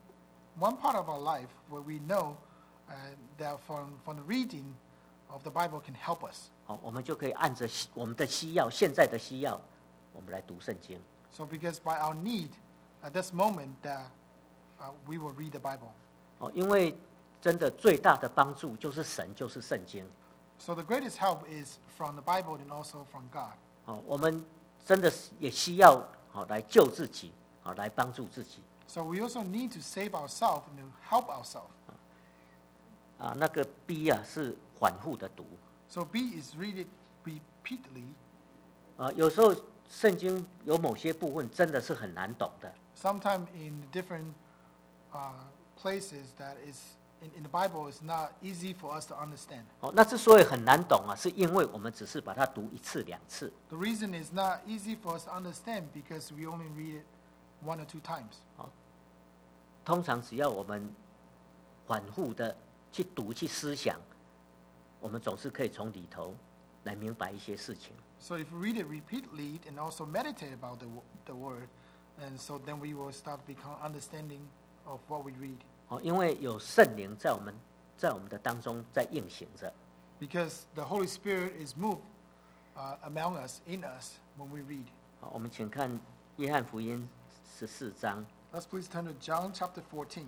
one part of our life where we know uh, that from, from the reading of the Bible can help us. 好，我们就可以按着需我们的需要，现在的需要，我们来读圣经。 So because by our need, at this moment, that uh, we will read the Bible. 哦，因为真的最大的帮助就是神，就是圣经。 So the greatest help is from the Bible and also from God. 哦，我们真的是也需要好来救自己，好来帮助自己。 So we also need to save ourselves and to help ourselves. 啊，那个 B 啊是反复的读。 So B is read it repeatedly. 啊，有时候圣经有某些部分真的是很难懂的。 Sometimes in different uh, places that is in, in the Bible is not easy for us to understand. 哦，那之所以很难懂啊，是因为我们只是把它读一次两次。 The reason is not easy for us to understand because we only read it one or two times. 通常只要我们反复的去读、去思想，我们总是可以从里头来明白一些事情。 So if we read it repeatedly and also meditate about the, wo- the word, and so then we will start to become understanding of what we read. 哦，因为有圣灵在我们在我们的当中在运行着。 Because the Holy Spirit is moved uh, among us, in us, when we read. 好，我们请看约翰福音十四章。 Let's please turn to John chapter fourteen.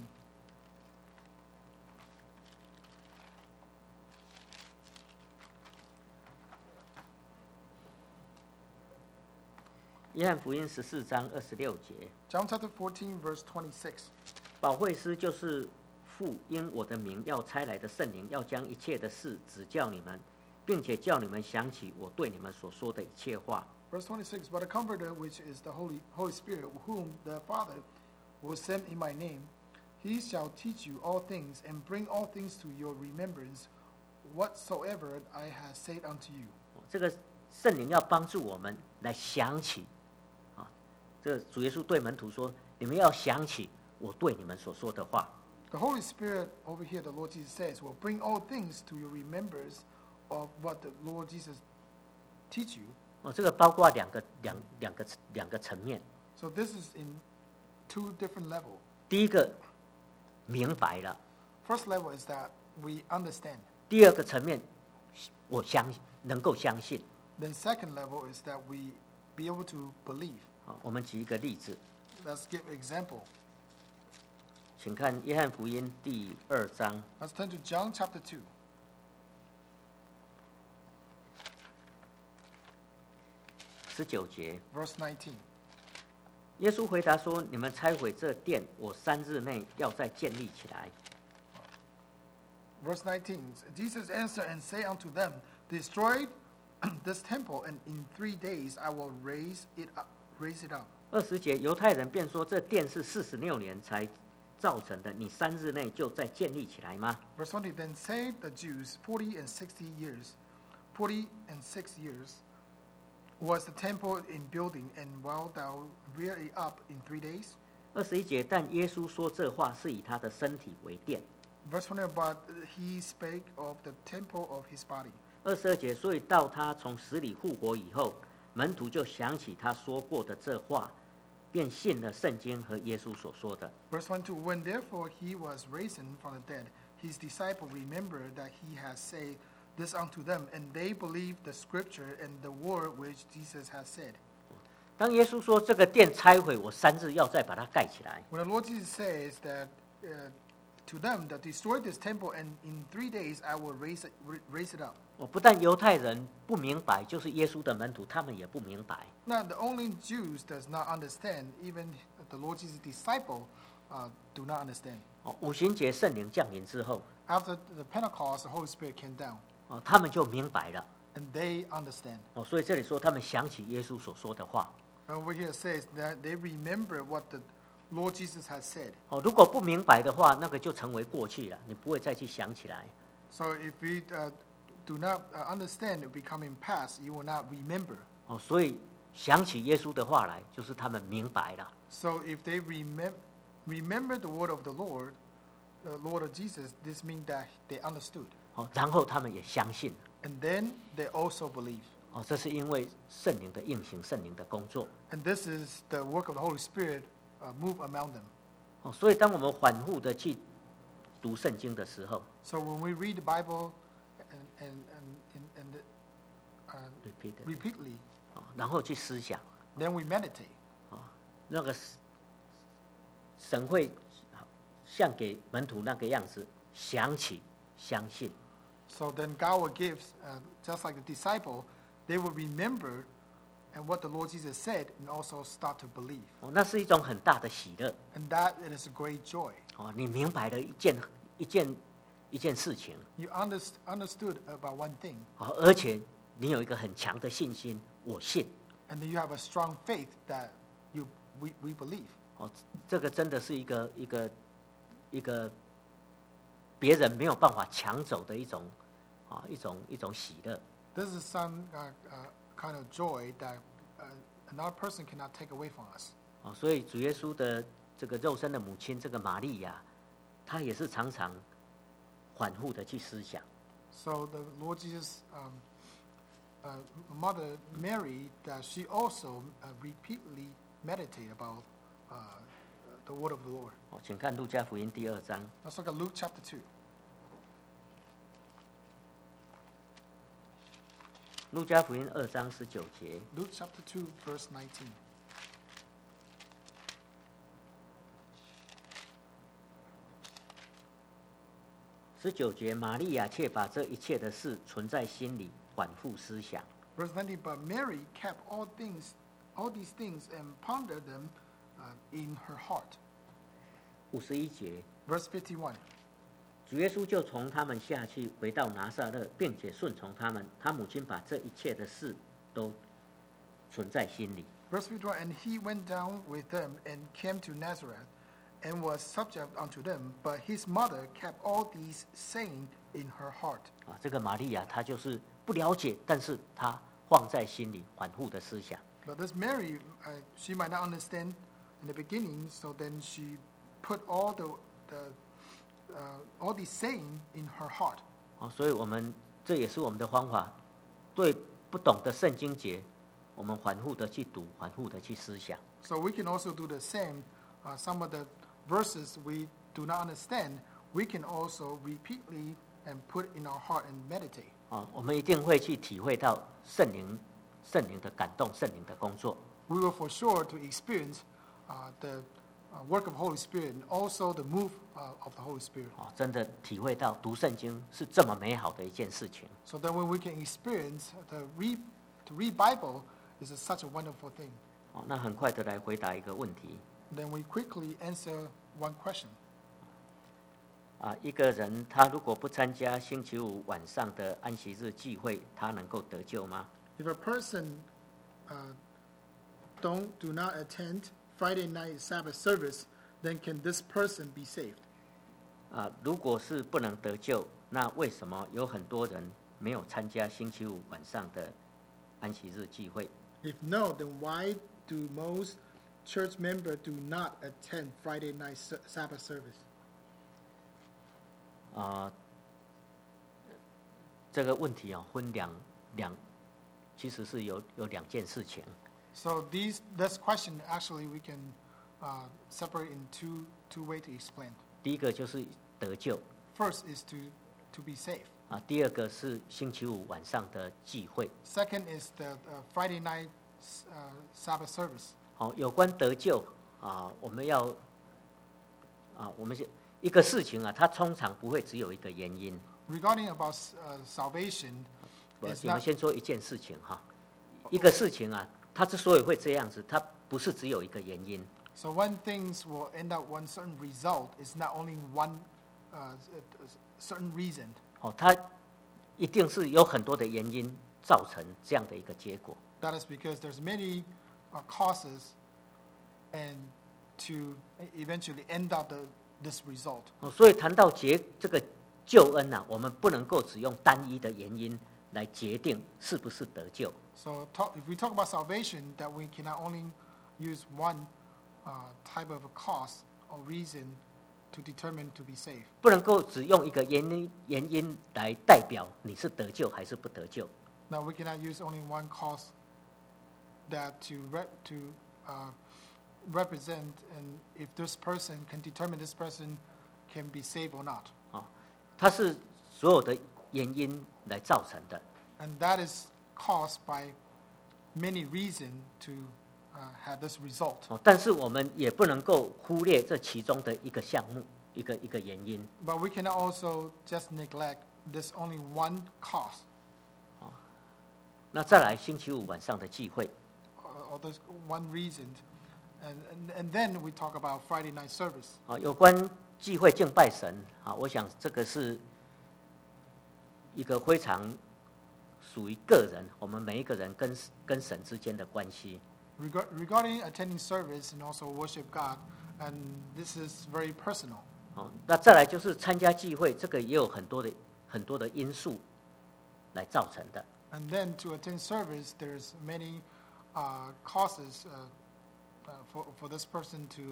约翰福音十四章二十六节， John chapter fourteen, verse twenty-six. 保惠师就是父因我的名要差来的圣灵，要将一切的事指教你们，并且叫你们想起我对你们所说的一切话。 Verse twenty-six, But a Comforter, which is the Holy, Holy Spirit, whom the Father will send in my name, he shall teach you all things, and bring all things to your remembrance, whatsoever I have said unto you. 这个圣灵要帮助我们来想起，啊，这个主耶稣对门徒说：“你们要想起我对你们所说的话。” The Holy Spirit over here, the Lord Jesus says, will bring all things to your remembrance of what the Lord Jesus teach you. 哦，这个包括两个两两个两个层面。 So this is in two different levels. 第一个明白了， First level is that we understand. 第二个层面我相能够相信。 Then second level is that we be able to believe. 好，我们举一个例子， Let's give an example. 请看约翰福音第二章 Let's turn to John chapter two, 十九节。 verse nineteen. 耶稣回答说：“你们拆毁这殿，我三日内要再建立起来。” Verse nineteen. Jesus answered and said unto them, Destroy this temple, and in three days I will raise it up. Raise it up. 二十节，犹太人便说：“这殿是四十六年才造成的，你三日内就再建立起来吗？” Verse twenty. Then said the Jews, Forty and sixty years, forty and six years was the temple in building, and wilt thou rear it up in three days? 二十一节，但耶稣说这话是以他的身体为殿。 Verse twenty. But he spake of the temple of his body. 二十二节，所以到他从死里复活以后，门徒就想起他说过的这话，便信了圣经和耶稣所说的。 Verse twenty-two. When therefore he was risen from the dead, his disciples remembered that he had said this unto them, and they believed the scripture and the word which Jesus had said. 当耶稣说这个殿拆毁，我三日要再把它盖起来。 When the Lord Jesus says that uh, to them that destroy this temple, and in three days I will raise it, raise it up. 我不但犹太人不明白，就是耶稣的门徒他们也不明白。 Now the only Jews does not understand, even the Lord Jesus' disciple uh, do not understand. 哦，五旬节圣灵降临之后， After the Pentecost, the Holy Spirit came down, 哦，他们就明白了。 and they understand. 哦，所以这里说他们想起耶稣所说的话。 Over here says that they remember what the Lord Jesus has said. 哦，如果不明白的话，那个就成为过去了，你不会再去想起来。 So if we uh, do not uh, understand it becoming past, you will not remember. 哦，所以想起耶稣的话来，就是他们明白了。 So if they remem- remember the word of the Lord, the Lord of Jesus, this means that they understood. 哦，然后他们也相信。 And then they also believe. 哦，这是因为圣灵的运行，圣灵的工作。 And this is the work of the Holy Spirit uh, move among them. 哦，所以当我们反复的去读圣经的时候 So when we read the Bible and, and, and, and, and uh, ，repeat， repeatedly, 哦，然后去思想， then we meditate. 哦，那个神会像给门徒那个样子，想起，相信。 So then God will give, uh, just like the disciple, they will remember and what the Lord Jesus said and also start to believe. 哦，那是一种很大的喜乐。 And that it is a great joy. 哦，你明白了一件一件一件事情， You underst- understood about one thing, 哦，而且你有一个很强的信心，我信。 and then you have a strong faith that you we, we believe. 哦，这个真的是一个一个一个别人没有办法抢走的一种啊一种一种喜乐。 This is some uh, uh, kind of joy that uh, another person cannot take away from us. 哦，所以主耶稣的这个肉身的母亲，这个玛利亚，她也是常常反复的去思想。 So the Lord Jesus' um, uh, mother Mary, that she also uh, repeatedly meditate about uh, the word of the Lord. 哦，请看路加福音第二章， Let's look at Luke chapter two. 路加福音二章十九节， Luke chapter two, verse nineteen. 十九节，玛利亚却把这一切的事存在心里，反复思想。 Verse nineteen. But Mary kept all things, all these things, and pondered them uh, in her heart. 五十一节， Verse fifty-one. 主耶稣就从他们下去，回到拿撒勒，并且顺从他们。他母亲把这一切的事都存在心里。 Verse fifty-one. And he went down with them and came to Nazareth, and was subject unto them. But his mother kept all these saying in her heart. 啊，这个玛利亚她就是不了解，但是她放在心里，反复的思想。 But this Mary, uh, she might not understand in the beginning, so then she put all the, the uh, all these saying in her heart. 啊，所以我们这也是我们的方法。对不懂的圣经节，我们反复的去读，反复的去思想。 So we can also do the same. Uh, some of the verses we do not understand, we can also repeatedly and put in our heart and meditate. 啊，我们一定会去体会到圣灵、圣灵的感动、圣灵的工作。 We will for sure to experience uh, the uh, work of Holy Spirit and also the move uh, of the Holy Spirit. 啊，真的体会到读圣经是这么美好的一件事情。 So then when we can experience the read, to read Bible is a, such a wonderful thing. 哦，那很快的来回答一个问题。 Then we quickly answer one question. 啊，一个人他如果不参加星期五晚上的安息日聚会，他能够得救吗？ If a person uh, don't do not attend Friday night Sabbath service, then can this person be saved? 啊，如果是不能得救，那为什么有很多人没有参加星期五晚上的安息日聚会？ If no, then why do most church members do not attend Friday night s- Sabbath service? 啊，这个问题啊，分两两，其实是有有两件事情。 So these this question actually we can uh, separate in two two way to explain. 第一个就是得救 First is to to be saved. 啊，第二个是星期五晚上的聚会。 Second is the uh, Friday night uh, Sabbath service. 好，有关得救啊，我们要啊，我们是一个事情啊，它通常不会只有一个原因。 Regarding about uh, salvation, 我 it's 我们 not 先说一件事情哈，一个事情啊，它之所以会这样子，它不是只有一个原因。 so when things will end up one certain result, it's not only one uh, certain reason. 哦，它一定是有很多的原因造成这样的一个结果。 That is because there's many uh, causes and to eventually end up the, this result. 哦，所以谈到结这个救恩啊，我们不能够只用单一的原因来决定是不是得救。 So talk, if we talk about salvation, that we cannot only use one uh, type of a cause or reason to determine to be saved. 不能够只用一个原因原因来代表你是得救还是不得救。 Now we cannot use only one cause that to re- to uh, represent, and if this person can determine this person can be saved or not. 哦，它是所有的原因来造成的。 And that is caused by many reasons to uh, have this result. 哦，但是我们也不能够忽略这其中的一个项目，一个一个原因。 But we cannot also just neglect this only one cause, 那再来星期五晚上的聚会， or, or this one reason. And, and, and then we talk about Friday night service. 啊，有关聚会敬拜神啊，我想这个是一个非常属于个人，我们每一个人跟跟神之间的关系。 Regar- regarding attending service and also worship God, and this is very personal. 哦，那再来就是参加聚会，这个也有很多的很多的因素来造成的。 And then to attend service, there's many uh, causes uh, uh, for, for this person to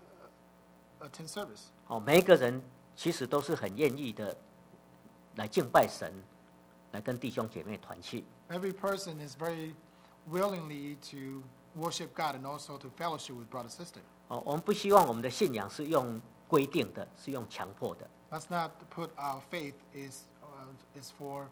uh, attend service. 哦，每一个人其实都是很愿意的来敬拜神，来跟弟兄姐妹团契。 Every person is very willingly to worship God and also to fellowship with brother and sister. 哦，我们不希望我们的信仰是用规定的，是用强迫的。 Let's not put our faith is uh, is for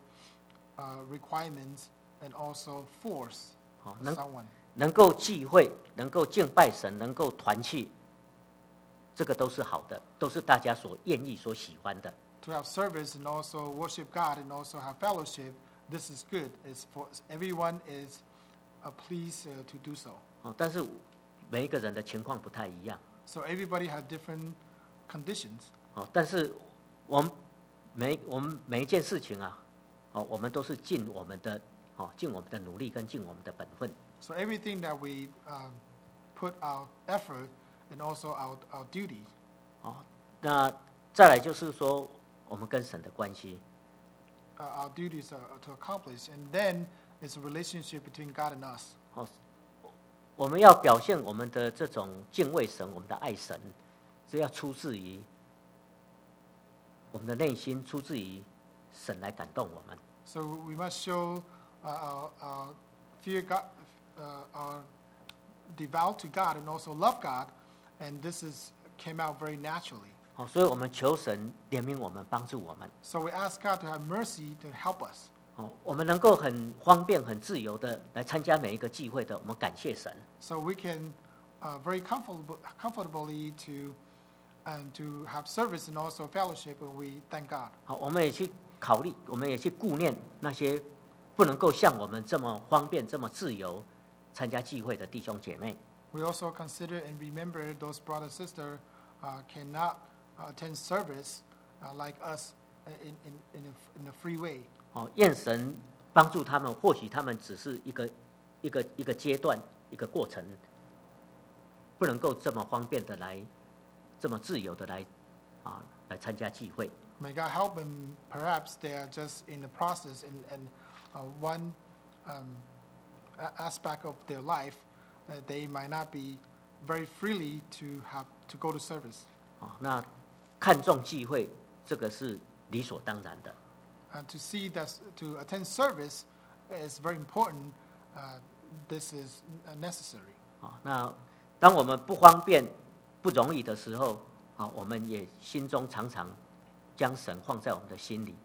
uh, requirements and also force 哦，能 someone. 能够聚会，能够敬拜神，能够团契，这个都是好的，都是大家所愿意、所喜欢的。 To have service and also worship God and also have fellowship, this is good. It's for everyone is uh, pleased uh, to do so. 哦，但是每一个人的情况不太一样。 So everybody has different conditions. 哦，但是我们每我们每一件事情啊，哦，我们都是尽我们的哦，尽我们的努力跟尽我们的本分。 So everything that we um, put our effort and also our, our duty. 哦，那再来就是说，我们跟神的关系。 Uh, our duties are to accomplish, and then it's a relationship between God and us. 哦，我们要表现我们的这种敬畏神，我们的爱神，是要出自于我们的内心，出自于神来感动我们。 So we must show uh, our, our fear God, uh, our devout to God, and also love God, and this is came out very naturally. 哦，所以我们求神怜悯我们，帮助我们。 So we ask God to have mercy to help us. 哦，我们能够很方便、很自由的来参加每一个聚会的，我们感谢神。 So we can uh, very comfortable, comfortably to and to have service and also fellowship, and we thank God. 好，我们也去考虑，我们也去顾念那些不能够像我们这么方便、这么自由参加聚会的弟兄姐妹。 We also consider and remember those brother sister uh, cannot uh, attend service uh, like us in in in a, in a free way. 哦，愿神帮助他们，或许他们只是一个一个一个阶段、一个过程，不能够这么方便的来，这么自由的来啊来参加聚会。 May God help them. Perhaps they are just in the process in, in uh, one um, a- aspect of their life that they might not be very freely to have to go to service. 哦，那看重聚会，这个是理所当然的。 And to see that to attend service is very important. Uh, this is uh, necessary. 啊，那当我们不方便、不容易的时候，啊，我们也心中常常将神放在我们的心里。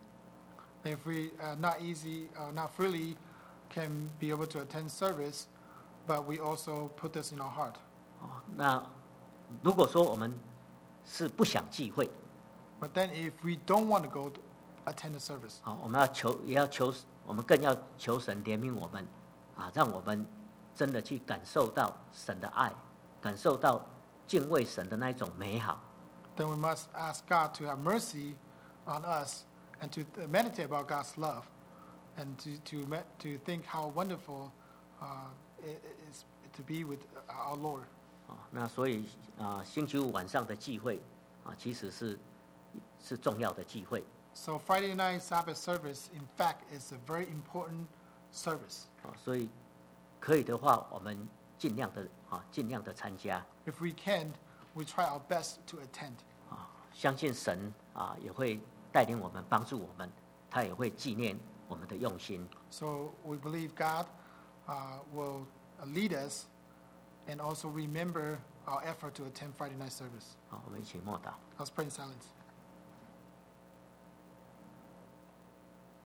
If we uh, not easy, uh, not freely can be able to attend service, but we also put this in our heart. 啊，那如果说我们是不想聚会， But then if we don't want to go to attend the service, 啊，我们要求，也要求，我们更要求神怜悯我们，啊，让我们真的去感受到神的爱，感受到敬畏神的那一种美好。 then we must ask God to have mercy on us and to meditate about God's love and to to me- to think how wonderful uh, it is to be with our Lord. 啊，那所以啊，星期五晚上的聚会啊，其实是是重要的聚会 So Friday night Sabbath service, in fact, is a very important service. 啊，所以可以的话，我们尽量的啊，尽量的参加 If we can, we try our best to attend. 啊，相信神啊也会带领我们，帮助我们，他也会纪念我们的用心。 So we believe God uh, will lead us and also remember our effort to attend Friday night service. 好，我们一起默祷。 Let's pray in silence.